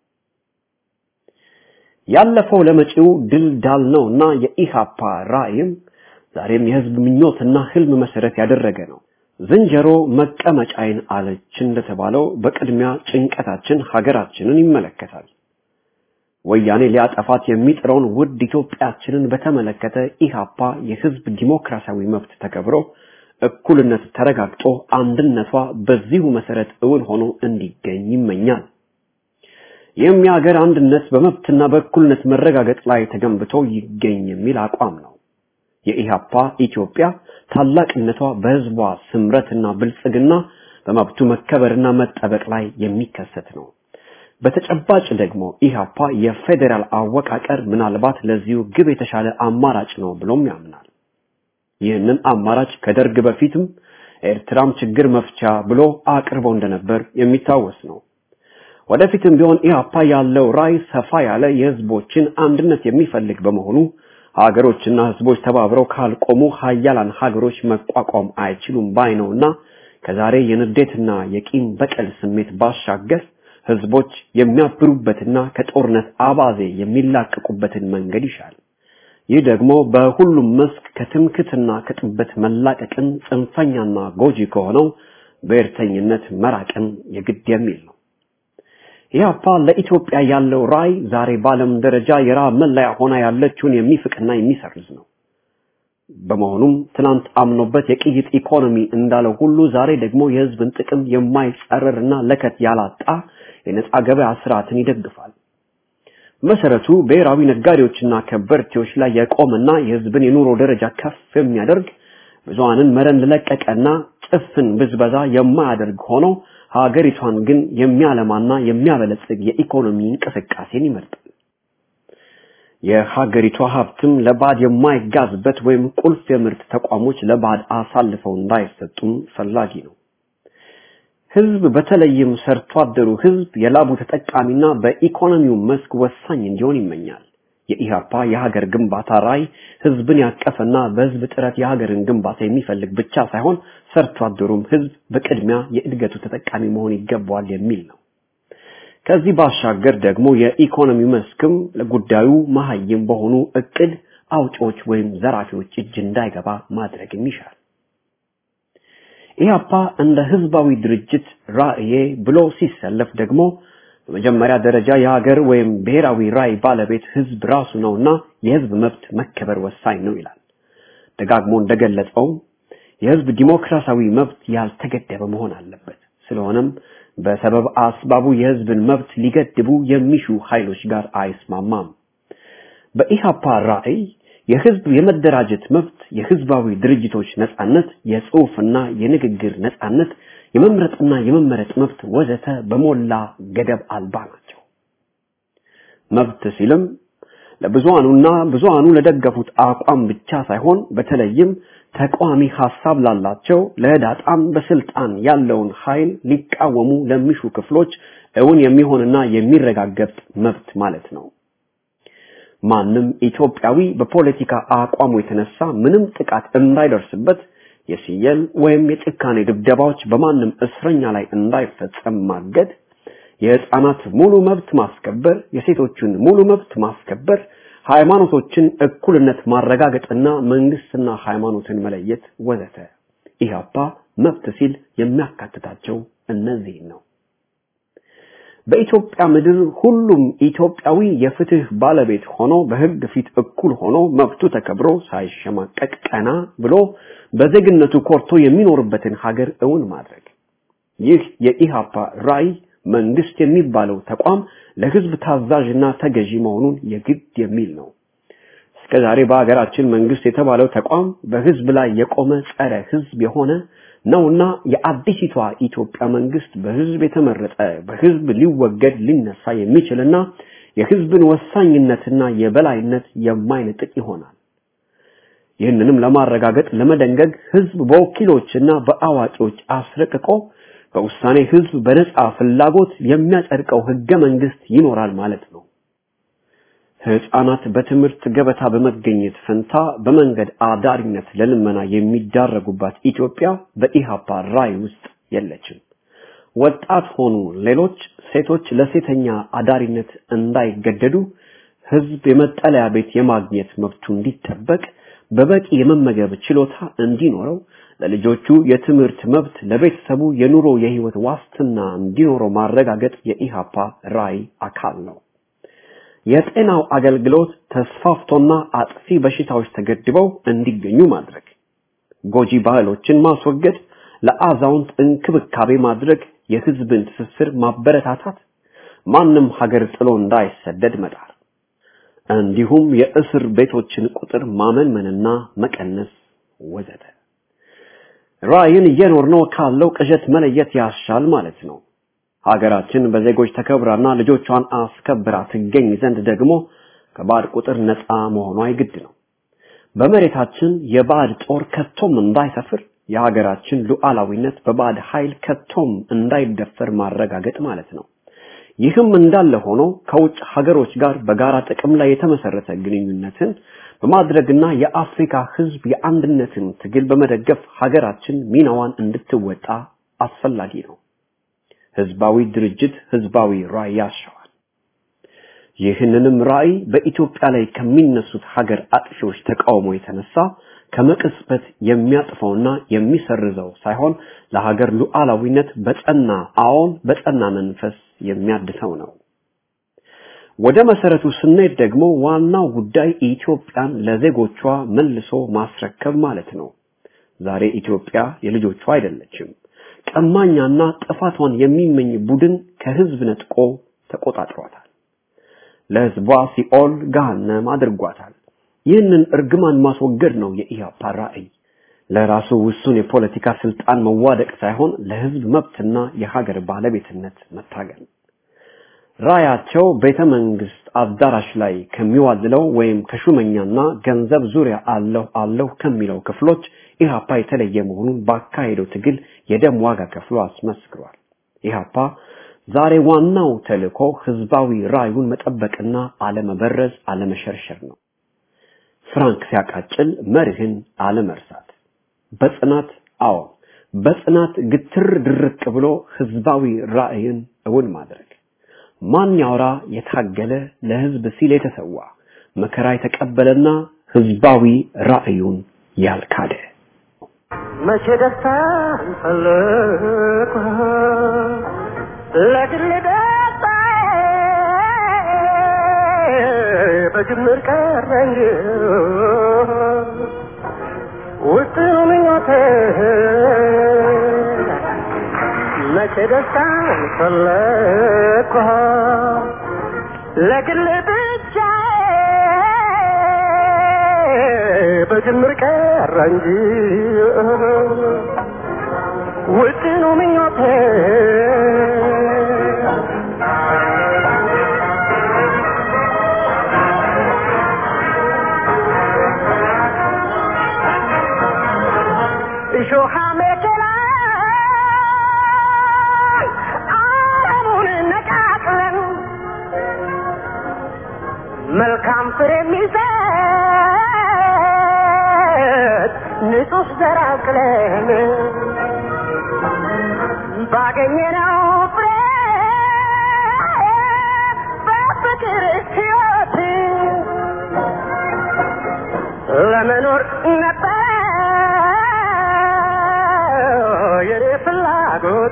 ያለፈው ለመጪው ድል ዳል ነውና የኢህአፓ ራይም ዛሬም የህዝብ ምኞትና ህልም መሰረት ያደረገ ነው። ዝንጀሮ መቀመጫይን አለች እንደተባለው በቅድሚያ ጭንቀታችን ሀገራችንን ይመለከታል። ወያኔ ሊያጠፋት የሚጥረውን ውድ ኢትዮጵያችንን በተመለከተ ኢህአፓ የህዝብ ዲሞክራሲያዊ መብት ተከብሮ እኩልነት ተረጋግጦ አንድነቷ በዚሁ መሰረት እውን ሆኖ እንዲገኝ ይመኛል። የሚያገር አንድነት በመብትና በእኩልነት መረጋገጥ ላይ ተገንብቶ ይገኝ የሚል አቋም ነው። የኢህአፓ ኢትዮጵያ ታላቅነቷ በህዝቧ ስምረትና ብልጽግና በመብቱ መከበርና መጠበቅ ላይ የሚከሰት ነው። በተጨባጭ ደግሞ ኢህአፓ የፌደራል አወቃቀር ምናልባት ለዚሁ ግብ የተሻለ አማራጭ ነው ብሎም ያምናል። ይህንን አማራጭ ከደርግ በፊትም ኤርትራም ችግር መፍቻ ብሎ አቅርቦ እንደነበር የሚታወስ ነው። ወደፊትም ቢሆን ኢህአፓ ያለው ራዕይ ሰፋ ያለ የህዝቦችን አንድነት የሚፈልግ በመሆኑ ሀገሮችና ህዝቦች ተባብረው ካልቆሙ ሀያላን ሀገሮች መቋቋም አይችሉም ባይ ነውና ከዛሬ የንዴትና የቂም በቀል ስሜት ባሻገር ህዝቦች የሚያብሩበትና ከጦርነት አባዜ የሚላቀቁበትን መንገድ ይሻል። ይህ ደግሞ በሁሉም መስክ ከትምክትና ከጥበት መላቀቅን ጽንፈኛና ጎጂ ከሆነው በእርተኝነት መራቅን የግድ የሚል ነው። ኢህአፓ ለኢትዮጵያ ያለው ራዕይ ዛሬ ባለም ደረጃ የራብ መለያ ሆና ያለችውን የሚፍቅና የሚሰርዝ ነው። በመሆኑም ትናንት አምኖበት የቅይጥ ኢኮኖሚ እንዳለው ሁሉ ዛሬ ደግሞ የህዝብን ጥቅም የማይጸረርና ለከት ያላጣ የነጻ ገበያ ስርዓትን ይደግፋል። መሰረቱ ብሔራዊ ነጋዴዎችና ከበርቴዎች ላይ የቆመና የህዝብን የኑሮ ደረጃ ከፍ የሚያደርግ ብዙሃንን መረን ለቀቀና ጭፍን ብዝበዛ የማያደርግ ሆኖ ሀገሪቷን ግን የሚያለማና የሚያበለጽግ የኢኮኖሚ እንቅስቃሴን ይመርጣል። የሀገሪቷ ሀብትም ለባድ የማይጋዝበት ወይም ቁልፍ የምርት ተቋሞች ለባድ አሳልፈው እንዳይሰጡም ፈላጊ ነው። ህዝብ በተለይም ሰርቶ አደሩ ህዝብ የላቡ ተጠቃሚና በኢኮኖሚው መስክ ወሳኝ እንዲሆን ይመኛል። የኢህአፓ የሀገር ግንባታ ራዕይ ህዝብን ያቀፈና በህዝብ ጥረት የሀገርን ግንባታ የሚፈልግ ብቻ ሳይሆን ሰርቶ አደሩም ህዝብ በቅድሚያ የእድገቱ ተጠቃሚ መሆን ይገባዋል የሚል ነው። ከዚህ ባሻገር ደግሞ የኢኮኖሚ መስክም ለጉዳዩ መሀይም በሆኑ እቅድ አውጪዎች ወይም ዘራፊዎች እጅ እንዳይገባ ማድረግ ይሻል። ኢህአፓ እንደ ህዝባዊ ድርጅት ራዕይ ብሎ ሲሰለፍ ደግሞ በመጀመሪያ ደረጃ የሀገር ወይም ብሔራዊ ራዕይ ባለቤት ህዝብ ራሱ ነውና የህዝብ መብት መከበር ወሳኝ ነው ይላል። ደጋግሞ እንደገለጸው የህዝብ ዲሞክራሲያዊ መብት ያልተገደበ መሆን አለበት። ስለሆነም በሰበብ አስባቡ የህዝብን መብት ሊገድቡ የሚሹ ኃይሎች ጋር አይስማማም። በኢህአፓ ራዕይ የህዝብ የመደራጀት መብት፣ የህዝባዊ ድርጅቶች ነጻነት፣ የጽሑፍና የንግግር ነጻነት፣ የመምረጥና የመመረጥ መብት ወዘተ በሞላ ገደብ አልባ ናቸው። መብት ሲልም ለብዙሃኑና ብዙሃኑ ለደገፉት አቋም ብቻ ሳይሆን በተለይም ተቋሚ ሐሳብ ላላቸው ለህዳጣም በስልጣን ያለውን ኃይል ሊቃወሙ ለሚሹ ክፍሎች እውን የሚሆንና የሚረጋገጥ መብት ማለት ነው። ማንም ኢትዮጵያዊ በፖለቲካ አቋሙ የተነሳ ምንም ጥቃት እንዳይደርስበት የሲየል ወይም የጭካኔ ድብደባዎች በማንም እስረኛ ላይ እንዳይፈጸም ማገድ፣ የህፃናት ሙሉ መብት ማስከበር፣ የሴቶችን ሙሉ መብት ማስከበር፣ ሃይማኖቶችን እኩልነት ማረጋገጥና መንግስትና ሃይማኖትን መለየት ወዘተ ኢህአፓ መብት ሲል የሚያካትታቸው እነዚህ ነው። በኢትዮጵያ ምድር ሁሉም ኢትዮጵያዊ የፍትህ ባለቤት ሆኖ በህግ ፊት እኩል ሆኖ መብቱ ተከብሮ ሳይሸማቀቅ ቀና ብሎ በዜግነቱ ኮርቶ የሚኖርበትን ሀገር እውን ማድረግ፣ ይህ የኢህአፓ ራዕይ መንግስት የሚባለው ተቋም ለህዝብ ታዛዥና ተገዢ መሆኑን የግድ የሚል ነው። እስከዛሬ በአገራችን መንግስት የተባለው ተቋም በህዝብ ላይ የቆመ ጸረ ህዝብ የሆነ ነውና የአዲሲቷ ኢትዮጵያ መንግስት በህዝብ የተመረጠ በህዝብ ሊወገድ ሊነሳ የሚችልና የህዝብን ወሳኝነትና የበላይነት የማይነጥቅ ይሆናል። ይህንንም ለማረጋገጥ ለመደንገግ ህዝብ በወኪሎችና በአዋቂዎች አስረቅቆ በውሳኔ ህዝብ በነጻ ፍላጎት የሚያጸድቀው ህገ መንግስት ይኖራል ማለት ነው። ህፃናት በትምህርት ገበታ በመገኘት ፈንታ በመንገድ አዳሪነት ለልመና የሚዳረጉባት ኢትዮጵያ በኢህአፓ ራዕይ ውስጥ የለችም። ወጣት ሆኑ ሌሎች ሴቶች ለሴተኛ አዳሪነት እንዳይገደዱ፣ ህዝብ የመጠለያ ቤት የማግኘት መብቱ እንዲጠበቅ፣ በበቂ የመመገብ ችሎታ እንዲኖረው፣ ለልጆቹ የትምህርት መብት፣ ለቤተሰቡ የኑሮ የህይወት ዋስትና እንዲኖረው ማረጋገጥ የኢህአፓ ራዕይ አካል ነው። የጤናው አገልግሎት ተስፋፍቶና አጥፊ በሽታዎች ተገድበው እንዲገኙ ማድረግ፣ ጎጂ ባህሎችን ማስወገድ፣ ለአዛውንት እንክብካቤ ማድረግ፣ የህዝብን ትስስር ማበረታታት፣ ማንም ሀገር ጥሎ እንዳይሰደድ መጣር፣ እንዲሁም የእስር ቤቶችን ቁጥር ማመንመንና መቀነስ ወዘተ። ራዕይን እየኖርነው ካለው ቅዠት መለየት ያሻል ማለት ነው። ሀገራችን በዜጎች ተከብራና ልጆቿን አስከብራ ትገኝ ዘንድ ደግሞ ከባድ ቁጥር ነፃ መሆኗ ይግድ ነው። በመሬታችን የባዕድ ጦር ከቶም እንዳይሰፍር፣ የሀገራችን ሉዓላዊነት በባዕድ ኃይል ከቶም እንዳይደፈር ማረጋገጥ ማለት ነው። ይህም እንዳለ ሆኖ ከውጭ ሀገሮች ጋር በጋራ ጥቅም ላይ የተመሰረተ ግንኙነትን በማድረግና የአፍሪካ ህዝብ የአንድነትን ትግል በመደገፍ ሀገራችን ሚናዋን እንድትወጣ አስፈላጊ ነው። ህዝባዊ ድርጅት ህዝባዊ ራዕይ ያሻዋል። ይህንንም ራዕይ በኢትዮጵያ ላይ ከሚነሱት ሀገር አጥፊዎች ተቃውሞ የተነሳ ከመቅጽበት የሚያጥፈውና የሚሰርዘው ሳይሆን ለሀገር ሉዓላዊነት በጸና አዎን በጸና መንፈስ የሚያድሰው ነው። ወደ መሰረቱ ስንሄድ ደግሞ ዋናው ጉዳይ ኢትዮጵያን ለዜጎቿ መልሶ ማስረከብ ማለት ነው። ዛሬ ኢትዮጵያ የልጆቿ አይደለችም። ቀማኛና ጥፋቷን የሚመኝ ቡድን ከህዝብ ነጥቆ ተቆጣጥሯታል። ለህዝቧ ሲኦል ገሃነም አድርጓታል። ይህንን እርግማን ማስወገድ ነው የኢህአፓ ራዕይ። ለራሱ ውሱን የፖለቲካ ስልጣን መዋደቅ ሳይሆን ለህዝብ መብትና የሀገር ባለቤትነት መታገል። ራያቸው ቤተመንግስት አዳራሽ ላይ ከሚዋልለው ወይም ከሹመኛና ገንዘብ ዙሪያ አለሁ ከሚለው ክፍሎች ኢህአፓ የተለየ መሆኑን ባካሄደው ትግል የደም ዋጋ ከፍሎ አስመስክሯል። ኢህአፓ ዛሬ ዋናው ተልእኮ ህዝባዊ ራዩን መጠበቅና አለመበረዝ አለመሸርሸር ነው። ፍራንክ ሲያቃጭል መርህን አለመርሳት፣ በጽናት ግትር ድርቅ ብሎ ህዝባዊ ራእይን እውን ማድረግ። ማን ያውራ የታገለ ለህዝብ ሲል የተሰዋ መከራ የተቀበለና ህዝባዊ ራእዩን ያልካደ መቼ ደስታ ፈለኩ ለግል ደስታ በጅምር ቀረኝ ውስጥ ምኞቴ መቼ ደስታ ፈለኩ ለግል ብቻ በጅምር ቀረኝ ውስጥ ምኞቴ መልካም ፍሬ የሚሰጥ ንጹህ ዘር አቅለን ባገኘነው ፍሬ በፍቅር ሕይወት ለመኖር ነበር የኔ ፍላጎት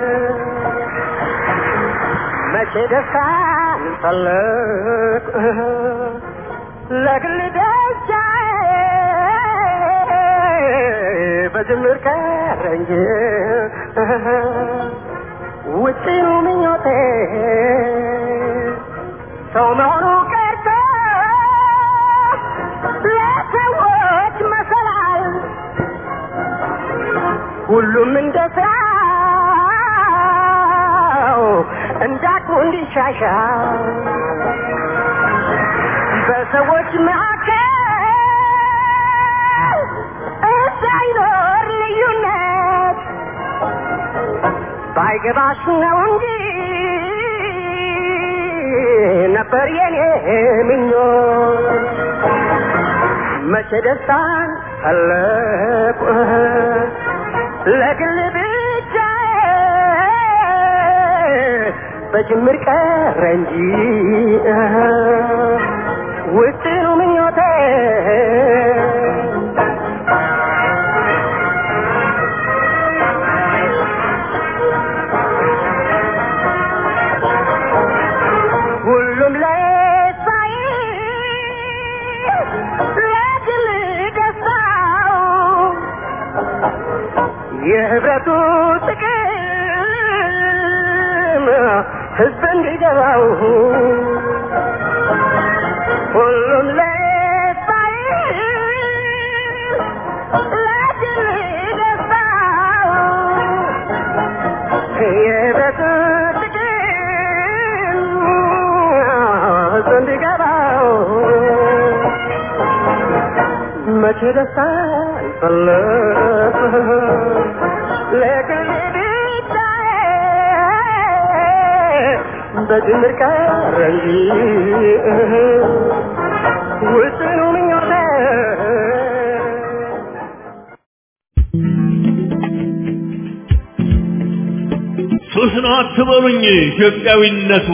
መቼ ደስታን ፈለኩ ለግል ደስታ በጅምር ቀረ እንጂ ውጪው ምኞቴ ሰው መሆኑ ቀርቶ ለሰዎች መሰላል ሁሉም እንደ ስራው እንዳቁ እንዲሻሻል በሰዎች መካከል ሳይኖር ልዩነት ባይገባሽ ነው እንጂ ነበር የኔ ምኞት መቼ ደስታን ፈለኩ ለግል ብቻ በጅምር ቀረ እንጂ ውጥኑ ምኞቴ ሁሉም ለሳይ ለግል ደስታው የህብረቱ ጥቅም ህዝብ እንዲገባው ሁሉም ለሳይ ለግል ደስታው የህብረቱ ጥቅም ህዝብ እንዲገባው መቼ ደስታን በድምር ቀረኝ ውጥኑ ምኞቴ ሱስ ነው አትበሉኝ ኢትዮጵያዊነቱ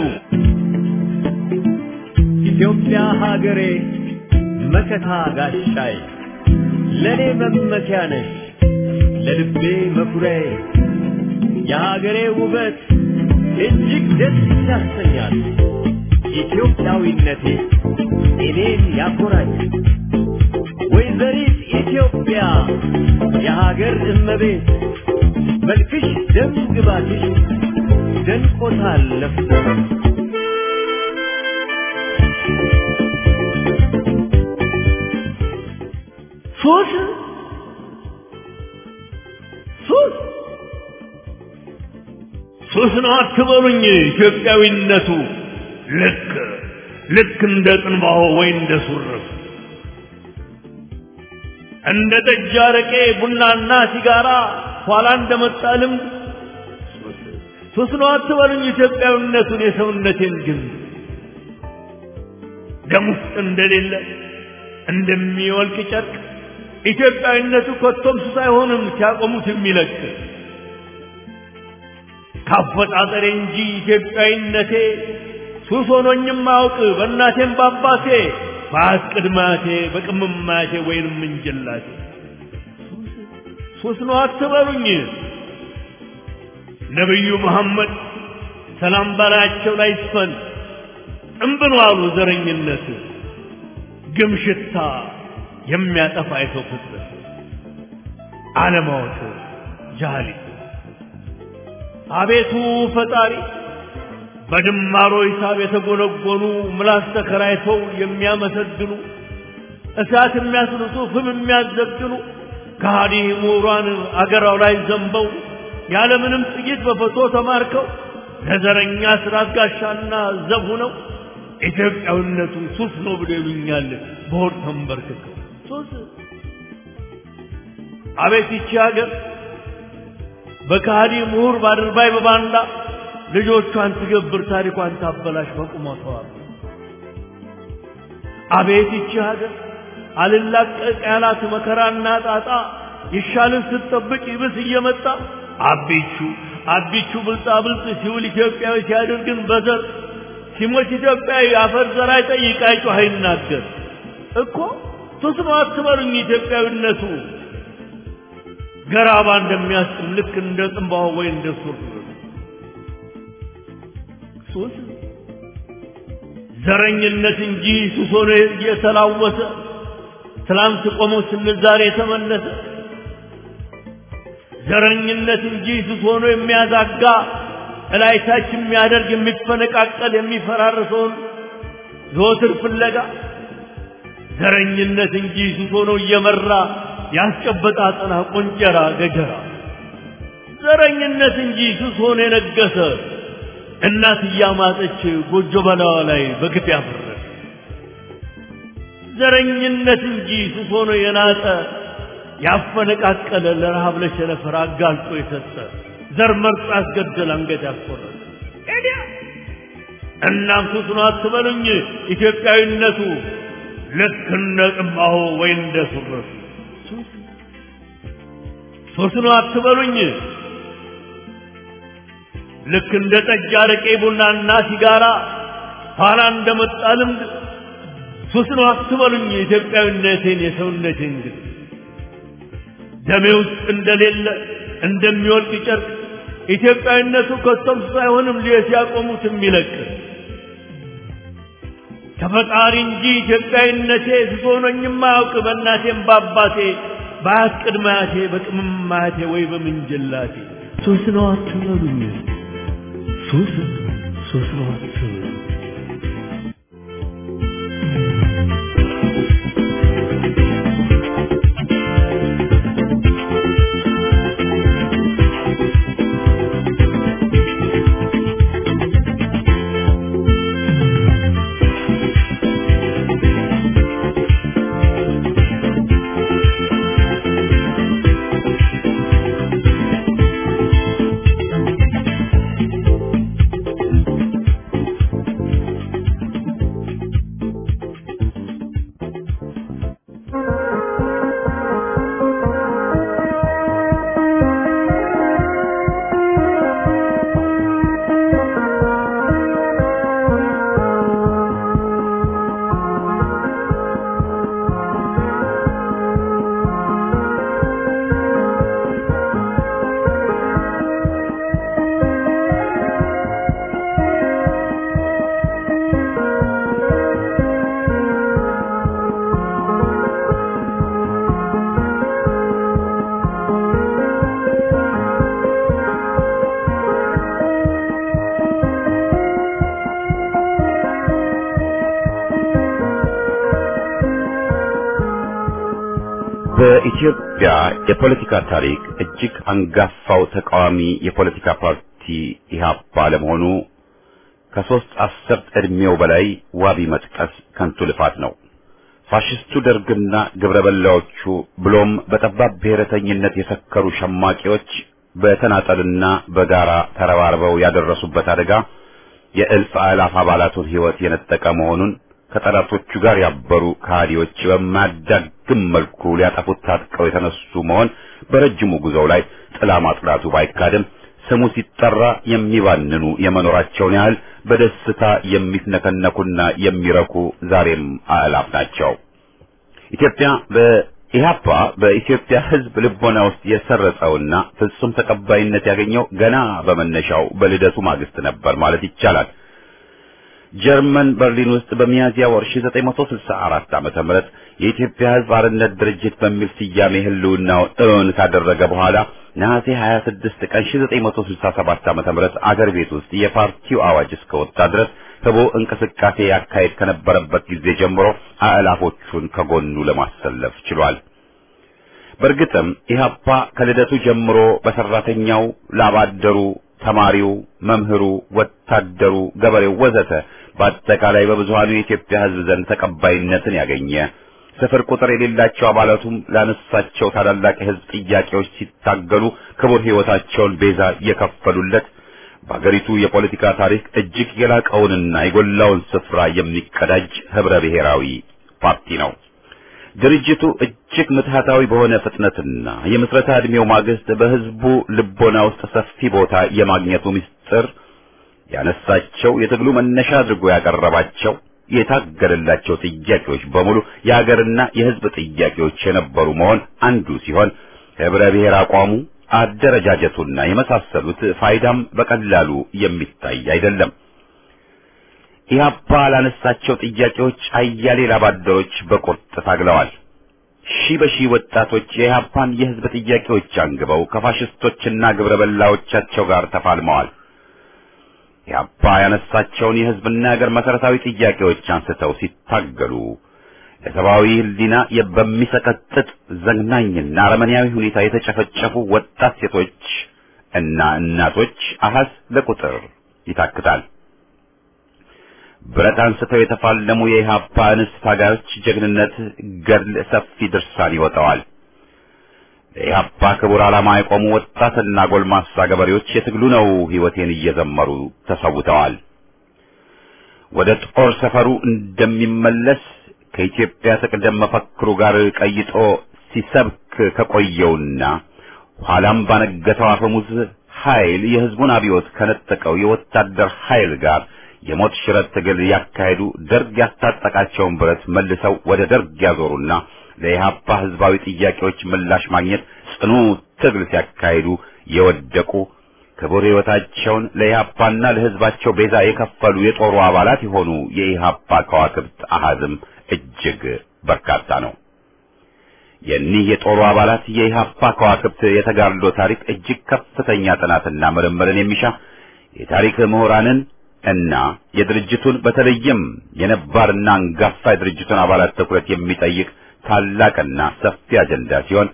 ኢትዮጵያ ሀገሬ መከታ ጋሻይ ለኔ መመኪያ ነሽ ለልቤ መኩሪያዬ የሀገሬ ውበት እጅግ ደስ ያሰኛል ኢትዮጵያዊነቴ እኔን ያኮራኛል ወይዘሪት ኢትዮጵያ የሀገር እመቤት መልክሽ ደም ግባትሽ ደንቆታል ለፍቶ ሱስ ነው አትበሉኝ ኢትዮጵያዊነቱ ልክ እንደ ጥንባሆ ወይ እንደ ሱርፍ እንደ ጠጅ አረቄ ቡናና ሲጋራ ኋላ እንደመጣ ልምድ ሱስ ነው አትበሉኝ ኢትዮጵያዊነቱን የሰውነቴን ግን ደም ውስጥ እንደሌለ እንደሚወልቅ ጨርቅ ኢትዮጵያዊነቱ ኮቶም ሱስ አይሆንም ሲያቆሙት የሚለቅ ካፈጣጠሬ እንጂ ኢትዮጵያዊነቴ ሱስ ሆኖኝም አውቅ በእናቴም ባባቴ ባስቅድማቴ በቅምማቴ ወይንም እንጀላቴ ሱስ ነው አትበሉኝ ነብዩ መሐመድ ሰላም ባላቸው ላይ ይስፈን እንብሉ አሉ ዘረኝነት ግምሽታ የሚያጠፋ የሰው ፍጥረት አለማወቅ ጃህሊት አቤቱ ፈጣሪ በድማሮ ሂሳብ የተጎነጎኑ ምላስ ተከራይተው የሚያመሰግኑ እሳት የሚያስልሱ ፍም የሚያዘግኑ ከሃዲ ምሁራን አገራው ላይ ዘንበው ያለምንም ጥይት በፈቶ ተማርከው ለዘረኛ ስራት ጋሻና ዘብ ሆነው ኢትዮጵያዊነቱ ሱስ ነው ብለው ይሉኛል በሆድ ተንበርክከው ሱስ አቤት ይቺ ሀገር በካዲ ምሁር ባድርባይ በባንዳ ልጆቿን ትገብር ታሪኳን ታበላሽ በቁመቷ አቤት ይቺ ሀገር አልላቀቅ ያላት መከራና ጣጣ ይሻልን ስትጠብቅ ይብስ እየመጣ አቢቹ ብልጣ ብልጥ ሲውል ኢትዮጵያዊ ሲያደርግን በዘር ሲሞት ኢትዮጵያዊ አፈር ዘር አይጠይቅ አይጮህ አይናገር እኮ ሱስ ነው አትበሉኝ ኢትዮጵያዊነቱ ገራባ እንደሚያስጥም ልክ እንደ ጥንባሆ ወይ እንደ ሱር ሱስ ዘረኝነት እንጂ ሱስ ሆኖ የተላወሰ ትላንት ቆሞ ስንል ዛሬ የተመለሰ ዘረኝነት እንጂ ሱስ ሆኖ የሚያዛጋ እላይታች የሚያደርግ የሚፈነቃቀል የሚፈራርሰውን ዘወትር ፍለጋ ዘረኝነት እንጂ ሱስ ሆኖ እየመራ ያስጨበጣ አጥና ቆንጨራ ገጀራ ዘረኝነት እንጂ ሱስ ሆኖ የነገሰ እናት እያማጠች ጎጆ በላዋ ላይ በግፍ ያፈረ ዘረኝነት እንጂ ሱስ ሆኖ የናጠ ያፈነቃቀለ ለረሃብ ለሸነፈር አጋልጦ የሰጠ ዘር መርጦ ያስገደል አንገት ያስቆረጠ እናም ሱስ ነው አትበሉኝ ኢትዮጵያዊነቱ ልክ እንደ ጥንባሆ ወይ እንደ ሱረቱ ሱስ ነው አትበሉኝ ልክ እንደ ጠጅ አረቄ ቡናና ሲጋራ ኋላ እንደመጣ ልምድ ሱስ ነው አትበሉኝ ኢትዮጵያዊነቴን የሰውነቴን ግን ደሜ ውስጥ እንደሌለ እንደሚወልቅ ጨርቅ ኢትዮጵያዊነቱ ኮቶም ሳይሆንም ሲያቆሙት የሚለቅ ከፈጣሪ እንጂ ኢትዮጵያዊነቴ ሱስ ሆኖኝም አያውቅ በእናቴም ባባቴ በአያት ቅድማቴ በቅምማቴ ወይ በምንጅላቴ ሱስ ነው አትበሉኝ ሱስ ነው አትበሉኝ በኢትዮጵያ የፖለቲካ ታሪክ እጅግ አንጋፋው ተቃዋሚ የፖለቲካ ፓርቲ ኢህአፓ ለመሆኑ ከ3 አስርት ዕድሜው በላይ ዋቢ መጥቀስ ከንቱ ልፋት ነው። ፋሽስቱ ደርግና ግብረበላዎቹ ብሎም በጠባብ ብሔረተኝነት የሰከሩ ሸማቂዎች በተናጠልና በጋራ ተረባርበው ያደረሱበት አደጋ የእልፍ አእላፍ አባላቱን ሕይወት የነጠቀ መሆኑን ከጠላቶቹ ጋር ያበሩ ከሃዲዎች በማያዳግም መልኩ ሊያጠፉት ታጥቀው የተነሱ መሆን በረጅሙ ጉዞው ላይ ጥላ ማጥላቱ ባይካድም ስሙ ሲጠራ የሚባንኑ የመኖራቸውን ያህል በደስታ የሚፍነከነኩና የሚረኩ ዛሬም አእላፍ ናቸው። ኢትዮጵያ በኢህአፓ በኢትዮጵያ ሕዝብ ልቦና ውስጥ የሰረጸውና ፍጹም ተቀባይነት ያገኘው ገና በመነሻው በልደቱ ማግስት ነበር ማለት ይቻላል። ጀርመን በርሊን ውስጥ በሚያዝያ ወር 1964 ዓመተ ምህረት የኢትዮጵያ ሕዝብ አርነት ድርጅት በሚል ስያሜ ህልውናውን እውን ካደረገ በኋላ ነሐሴ 26 ቀን 1967 ዓመተ ምህረት አገር ቤት ውስጥ የፓርቲው አዋጅ እስከወጣ ድረስ ህቦ እንቅስቃሴ ያካሄድ ከነበረበት ጊዜ ጀምሮ አእላፎቹን ከጎኑ ለማሰለፍ ችሏል። በእርግጥም ኢህአፓ ከልደቱ ጀምሮ በሰራተኛው፣ ላባደሩ፣ ተማሪው፣ መምህሩ፣ ወታደሩ፣ ገበሬው ወዘተ በአጠቃላይ በብዙሃኑ የኢትዮጵያ ህዝብ ዘንድ ተቀባይነትን ያገኘ ስፍር ቁጥር የሌላቸው አባላቱም ላነሳቸው ታላላቅ የህዝብ ጥያቄዎች ሲታገሉ ክቡር ህይወታቸውን ቤዛ የከፈሉለት በአገሪቱ የፖለቲካ ታሪክ እጅግ የላቀውንና የጎላውን ስፍራ የሚቀዳጅ ህብረ ብሔራዊ ፓርቲ ነው። ድርጅቱ እጅግ ምትሃታዊ በሆነ ፍጥነትና የምስረታ ዕድሜው ማግስት በህዝቡ ልቦና ውስጥ ሰፊ ቦታ የማግኘቱ ምስጢር ያነሳቸው የትግሉ መነሻ አድርጎ ያቀረባቸው የታገለላቸው ጥያቄዎች በሙሉ የሀገርና የህዝብ ጥያቄዎች የነበሩ መሆን አንዱ ሲሆን ህብረ ብሔር አቋሙ፣ አደረጃጀቱና የመሳሰሉት ፋይዳም በቀላሉ የሚታይ አይደለም። ኢህአፓ ላነሳቸው ጥያቄዎች አያሌ ላባደሮች በቁርጥ ታግለዋል። ሺህ በሺህ ወጣቶች የኢህአፓን የህዝብ ጥያቄዎች አንግበው ከፋሽስቶችና ግብረበላዎቻቸው ጋር ተፋልመዋል። ኢህአፓ ያነሳቸውን የህዝብና የሀገር መሰረታዊ ጥያቄዎች አንስተው ሲታገሉ ለሰብአዊ ህሊና በሚሰቀጥጥ ዘግናኝና አረመኔያዊ ሁኔታ የተጨፈጨፉ ወጣት ሴቶች እና እናቶች አሃዝ ለቁጥር ይታክታል። ብረት አንስተው የተፋለሙ የኢህአፓ እንስት ታጋዮች ጀግንነት ገድል ሰፊ ድርሳን ይወጣዋል። ለኢህአፓ ክቡር ዓላማ የቆሙ ወጣትና ጎልማሳ ገበሬዎች የትግሉ ነው ህይወቴን እየዘመሩ ተሰውተዋል። ወደ ጦር ሰፈሩ እንደሚመለስ ከኢትዮጵያ ተቀደም መፈክሩ ጋር ቀይጦ ሲሰብክ ከቆየውና ኋላም ባነገተው አፈሙዝ ኃይል የህዝቡን አብዮት ከነጠቀው የወታደር ኃይል ጋር የሞት ሽረት ትግል ያካሄዱ ደርግ ያስታጠቃቸውን ብረት መልሰው ወደ ደርግ ያዞሩና ለኢህአፓ ህዝባዊ ጥያቄዎች ምላሽ ማግኘት ጽኑ ትግል ሲያካሂዱ የወደቁ ክቡር ህይወታቸውን ለኢህአፓና ለህዝባቸው ቤዛ የከፈሉ የጦሩ አባላት የሆኑ የኢህአፓ ከዋክብት አሃዝም እጅግ በርካታ ነው። የኒህ የጦሩ አባላት የኢህአፓ ከዋክብት የተጋድሎ ታሪክ እጅግ ከፍተኛ ጥናትና ምርምርን የሚሻ የታሪክ ምሁራንን እና የድርጅቱን በተለይም የነባርና አንጋፋ የድርጅቱን አባላት ትኩረት የሚጠይቅ ታላቅና ሰፊ አጀንዳ ሲሆን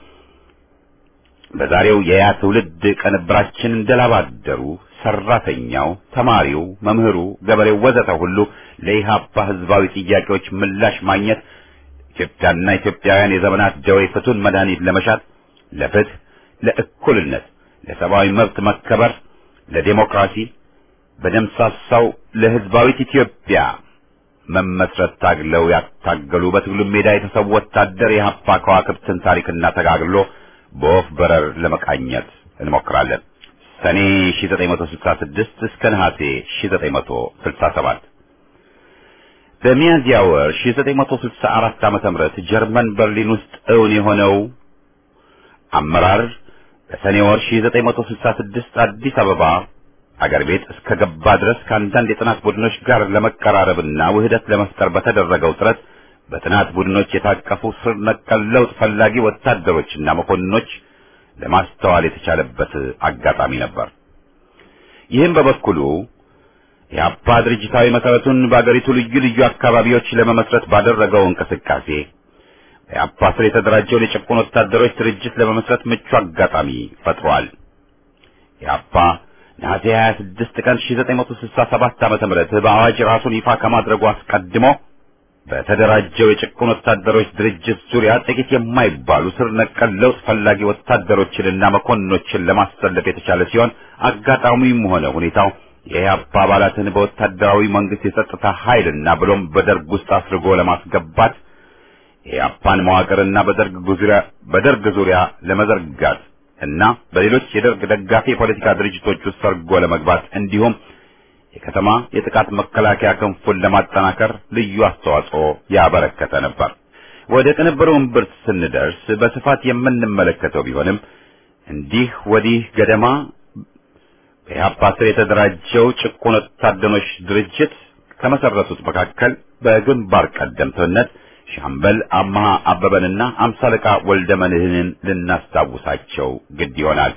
በዛሬው የያ ትውልድ ቅንብራችን እንደላባደሩ፣ ሰራተኛው፣ ተማሪው፣ መምህሩ፣ ገበሬው ወዘተ ሁሉ ለኢህአፓ ህዝባዊ ጥያቄዎች ምላሽ ማግኘት ኢትዮጵያና ኢትዮጵያውያን የዘመናት ደዌ ፍቱን መድኃኒት ለመሻት ለፍትህ፣ ለእኩልነት፣ ለሰብአዊ መብት መከበር፣ ለዲሞክራሲ በደምሳሳው ለህዝባዊት ኢትዮጵያ መመስረት ታግለው ያታገሉ በትግሉ ሜዳ የተሰው ወታደር የኢህአፓ ከዋክብትን ታሪክና ተጋግሎ በወፍ በረር ለመቃኘት እንሞክራለን። ሰኔ 1966 እስከ ነሐሴ 1967 በሚያዝያ ወር 1964 ዓመተ ምህረት ጀርመን በርሊን ውስጥ እውን የሆነው አመራር በሰኔ ወር 1966 አዲስ አበባ አገር ቤት እስከ ገባ ድረስ ከአንዳንድ የጥናት ቡድኖች ጋር ለመቀራረብና ውህደት ለመፍጠር በተደረገው ጥረት በጥናት ቡድኖች የታቀፉ ስር ነቀል ለውጥ ፈላጊ ወታደሮችና መኮንኖች ለማስተዋል የተቻለበት አጋጣሚ ነበር። ይህም በበኩሉ የኢህአፓ ድርጅታዊ መሰረቱን በአገሪቱ ልዩ ልዩ አካባቢዎች ለመመስረት ባደረገው እንቅስቃሴ ኢህአፓ ስር የተደራጀውን የጭቁን ወታደሮች ድርጅት ለመመስረት ምቹ አጋጣሚ ፈጥሯል። ኢህአፓ ነሐሴ 26 ቀን 1967 ዓ.ም በአዋጅ ራሱን ይፋ ከማድረጉ አስቀድሞ በተደራጀው የጭቁን ወታደሮች ድርጅት ዙሪያ ጥቂት የማይባሉ ስር ነቀል ለውጥ ፈላጊ ወታደሮችንና መኮንኖችን ለማሰለፍ የተቻለ ሲሆን አጋጣሚውም ሆነ ሁኔታው የኢህአፓ አባላትን በወታደራዊ መንግስት የጸጥታ ኃይልና ብሎም በደርግ ውስጥ አስርጎ ለማስገባት የኢህአፓን መዋቅርና በደርግ ዙሪያ ለመዘርጋት እና በሌሎች የደርግ ደጋፊ የፖለቲካ ድርጅቶች ውስጥ ሰርጎ ለመግባት እንዲሁም የከተማ የጥቃት መከላከያ ክንፉን ለማጠናከር ልዩ አስተዋጽኦ ያበረከተ ነበር። ወደ ቅንብሩ እምብርት ስንደርስ በስፋት የምንመለከተው ቢሆንም እንዲህ ወዲህ ገደማ በኢህአፓ ስር የተደራጀው ጭቁን ወታደሮች ድርጅት ከመሰረቱት መካከል በግንባር ቀደምትነት ሻምበል አማሃ አበበንና አምሳ አለቃ ወልደ መድህንን ልናስታውሳቸው ግድ ይሆናል።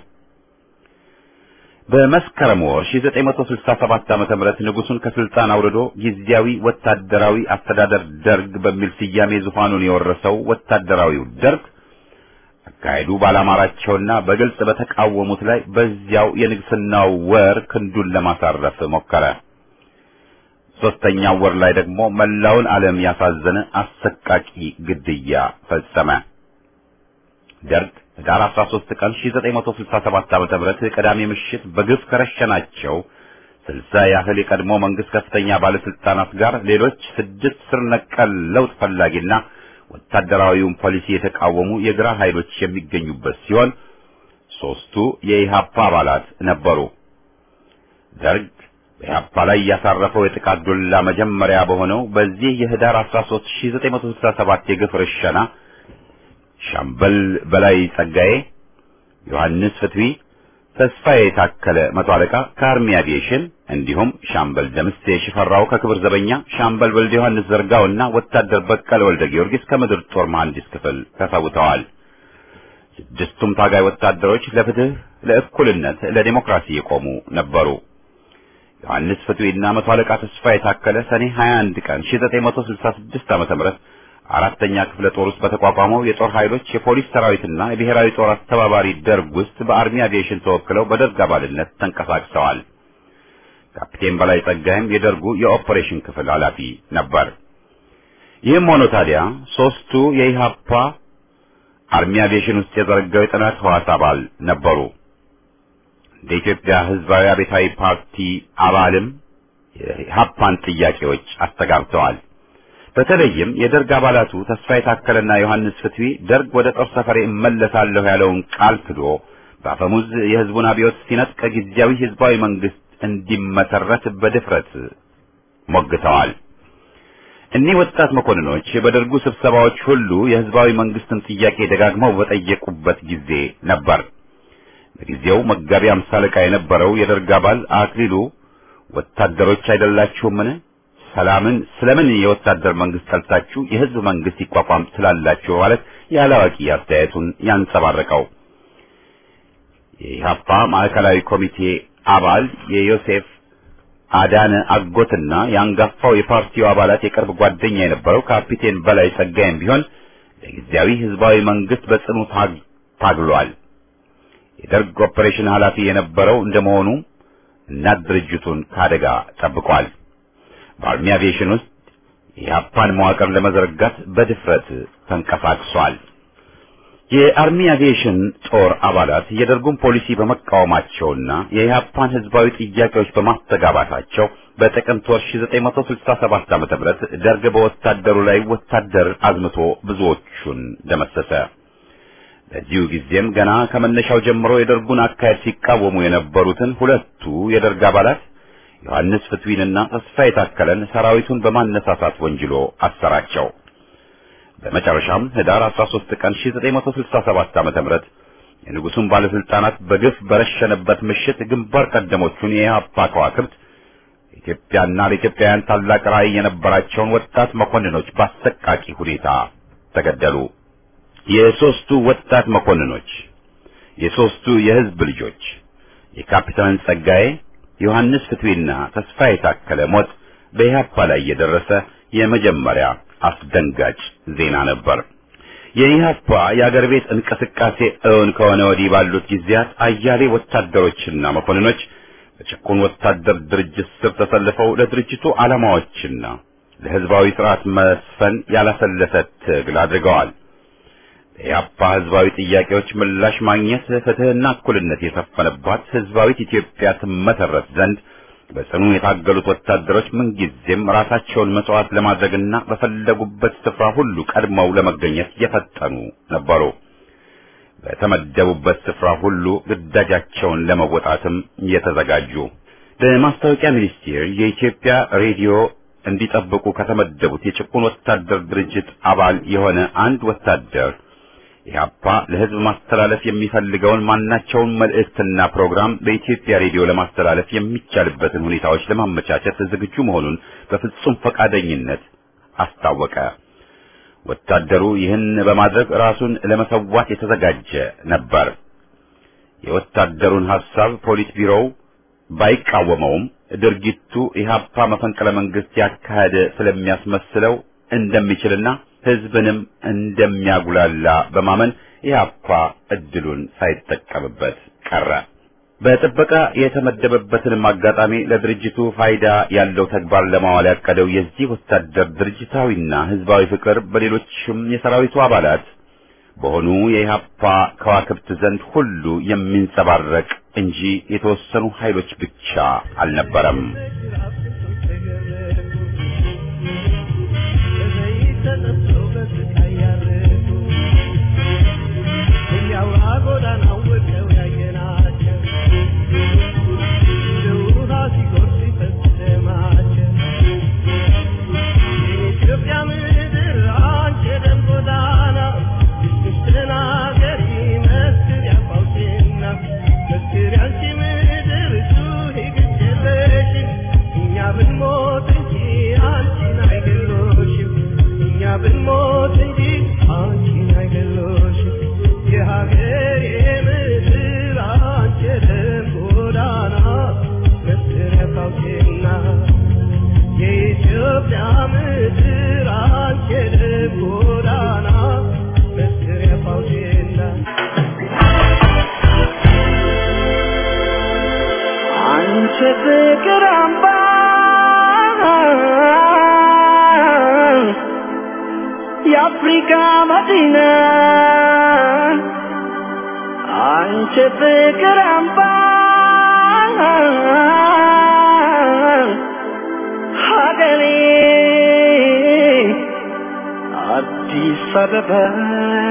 በመስከረም ወር 1967 ዓ.ም ንጉሱን ከስልጣን አውርዶ ጊዜያዊ ወታደራዊ አስተዳደር ደርግ በሚል ስያሜ ዙፋኑን የወረሰው ወታደራዊው ደርግ አካሄዱ ባላማራቸውና በግልጽ በተቃወሙት ላይ በዚያው የንግስናው ወር ክንዱን ለማሳረፍ ሞከረ። ሶስተኛው ወር ላይ ደግሞ መላውን ዓለም ያሳዘነ አሰቃቂ ግድያ ፈጸመ። ደርግ ዳር 13 ቀን 1967 ዓ.ም ቅዳሜ ምሽት በግፍ ከረሸናቸው 60 ያህል የቀድሞ መንግስት ከፍተኛ ባለስልጣናት ጋር ሌሎች 6 ስር ነቀል ለውጥ ፈላጊና ወታደራዊውን ፖሊሲ የተቃወሙ የግራ ኃይሎች የሚገኙበት ሲሆን 3ቱ የኢህአፓ አባላት ነበሩ። ደርግ በኢህአፓ ላይ ያሳረፈው የጥቃት ዱላ መጀመሪያ በሆነው በዚህ የህዳር 13 1967 የግፍ ርሸና ሻምበል በላይ ጸጋዬ፣ ዮሐንስ ፍትዊ፣ ተስፋዬ ታከለ መቶ አለቃ ከአርሚ አቪዬሽን እንዲሁም ሻምበል ደምሴ ሽፈራው ከክብር ዘበኛ፣ ሻምበል ወልደ ዮሐንስ ዘርጋውና ወታደር በቀለ ወልደ ጊዮርጊስ ከምድር ጦር መሐንዲስ ክፍል ተሰውተዋል። 6ቱም ታጋይ ወታደሮች ለፍትህ፣ ለእኩልነት፣ ለዲሞክራሲ የቆሙ ነበሩ። ዮሐንስ ፍትዊና መቶ አለቃ ተስፋዬ ታከለ ሰኔ 21 ቀን 1966 ዓ.ም አራተኛ ክፍለ ጦር ውስጥ በተቋቋመው የጦር ኃይሎች የፖሊስ ሰራዊትና የብሔራዊ ጦር አስተባባሪ ደርግ ውስጥ በአርሚ አቪዬሽን ተወክለው በደርግ አባልነት ተንቀሳቅሰዋል። ካፒቴን በላይ ጸጋይም የደርጉ የኦፕሬሽን ክፍል ኃላፊ ነበር። ይህም ሆኖ ታዲያ 3ቱ የኢህአፓ አርሚ አቪዬሽን ውስጥ የዘረጋው የጥናት ህዋስ አባል ነበሩ። እንደ ኢትዮጵያ ህዝባዊ አብዮታዊ ፓርቲ አባልም የኢህአፓን ጥያቄዎች አስተጋብተዋል። በተለይም የደርግ አባላቱ ተስፋዬ ታከለና ዮሐንስ ፍትዊ ደርግ ወደ ጦር ሰፈሬ እመለሳለሁ ያለውን ቃል ክዶ በአፈሙዝ የህዝቡን አብዮት ሲነጥቅ ጊዜያዊ ህዝባዊ መንግስት እንዲመሰረት በድፍረት ሞግተዋል። እኒህ ወጣት መኮንኖች በደርጉ ስብሰባዎች ሁሉ የህዝባዊ መንግስትን ጥያቄ ደጋግመው በጠየቁበት ጊዜ ነበር። በጊዜው መጋቢ አምሳ አለቃ የነበረው የደርግ አባል አክሊሉ ወታደሮች አይደላችሁምን? ስለምን የወታደር መንግስት ጠልታችሁ የህዝብ መንግስት ይቋቋም ስላላችሁ ማለት ያላዋቂ አስተያየቱን ያንጸባረቀው የኢህአፓ ማዕከላዊ ኮሚቴ አባል የዮሴፍ አዳነ አጎትና የአንጋፋው የፓርቲው አባላት የቅርብ ጓደኛ የነበረው ካፒቴን በላይ ጸጋይም ቢሆን ለጊዜያዊ ህዝባዊ መንግስት በጽኑ ታግሏል። የደርግ ኦፕሬሽን ኃላፊ የነበረው እንደመሆኑ እናት ድርጅቱን ከአደጋ ጠብቋል። በአርሚ አቪዬሽን ውስጥ የኢህአፓን መዋቅር ለመዘርጋት በድፍረት ተንቀሳቅሷል። የአርሚ አቪዬሽን ጦር አባላት የደርጉን ፖሊሲ በመቃወማቸውና የኢህአፓን ህዝባዊ ጥያቄዎች በማስተጋባታቸው በጥቅምት ወር 1967 ዓ.ም ደርግ በወታደሩ ላይ ወታደር አዝምቶ ብዙዎቹን ደመሰሰ። በዚሁ ጊዜም ገና ከመነሻው ጀምሮ የደርጉን አካሄድ ሲቃወሙ የነበሩትን 2ቱ የደርግ አባላት ዮሐንስ ፍትዊንና ተስፋዬ ታከለን ሰራዊቱን በማነሳሳት ወንጅሎ አሰራቸው። በመጨረሻም ህዳር 13 ቀን 1967 ዓ.ም የንጉሱን ባለስልጣናት በግፍ በረሸነበት ምሽት ግንባር ቀደሞቹን የኢህአፓ ከዋክብት ኢትዮጵያና ለኢትዮጵያውያን ታላቅ ራዕይ የነበራቸውን ወጣት መኮንኖች በአሰቃቂ ሁኔታ ተገደሉ። የሶስቱ ወጣት መኮንኖች የሶስቱ የህዝብ ልጆች የካፒቴን ጸጋዬ፣ ዮሐንስ ፍትዊና ተስፋዬ ታከለ ሞት በኢህአፓ ላይ የደረሰ የመጀመሪያ አስደንጋጭ ዜና ነበር። የኢህአፓ የአገር ቤት እንቅስቃሴ እውን ከሆነ ወዲህ ባሉት ጊዜያት አያሌ ወታደሮችና መኮንኖች በጭቁን ወታደር ድርጅት ስር ተሰልፈው ለድርጅቱ ዓላማዎችና ለህዝባዊ ስርዓት መስፈን ያላሰለሰ ትግል አድርገዋል። የኢህአፓ ህዝባዊ ጥያቄዎች ምላሽ ማግኘት፣ ፍትህና እኩልነት የሰፈነባት ህዝባዊት ኢትዮጵያ ትመሰረት ዘንድ በጽኑ የታገሉት ወታደሮች ምንጊዜም ራሳቸውን መስዋዕት ለማድረግና በፈለጉበት ስፍራ ሁሉ ቀድመው ለመገኘት የፈጠኑ ነበሩ። በተመደቡበት ስፍራ ሁሉ ግዳጃቸውን ለመወጣትም የተዘጋጁ። በማስታወቂያ ሚኒስቴር የኢትዮጵያ ሬዲዮ እንዲጠብቁ ከተመደቡት የጭቁን ወታደር ድርጅት አባል የሆነ አንድ ወታደር ኢህአፓ ለህዝብ ማስተላለፍ የሚፈልገውን ማናቸውን መልእክትና ፕሮግራም በኢትዮጵያ ሬዲዮ ለማስተላለፍ የሚቻልበትን ሁኔታዎች ለማመቻቸት ዝግጁ መሆኑን በፍጹም ፈቃደኝነት አስታወቀ። ወታደሩ ይህን በማድረግ ራሱን ለመሰዋት የተዘጋጀ ነበር። የወታደሩን ሐሳብ ፖሊስ ቢሮው ባይቃወመውም ድርጊቱ ኢህአፓ መፈንቅለ መንግስት ያካሄደ ስለሚያስመስለው እንደሚችልና ህዝብንም እንደሚያጉላላ በማመን ኢህአፓ እድሉን ሳይጠቀምበት ቀረ። በጥበቃ የተመደበበትንም አጋጣሚ ለድርጅቱ ፋይዳ ያለው ተግባር ለማዋል ያቀደው የዚህ ወታደር ድርጅታዊና ህዝባዊ ፍቅር በሌሎችም የሰራዊቱ አባላት በሆኑ የኢህአፓ ከዋክብት ዘንድ ሁሉ የሚንጸባረቅ እንጂ የተወሰኑ ኃይሎች ብቻ አልነበረም። የአፍሪካ መዲና አንቺ ፍቅር አምባ ሀገሬ አዲስ አበባ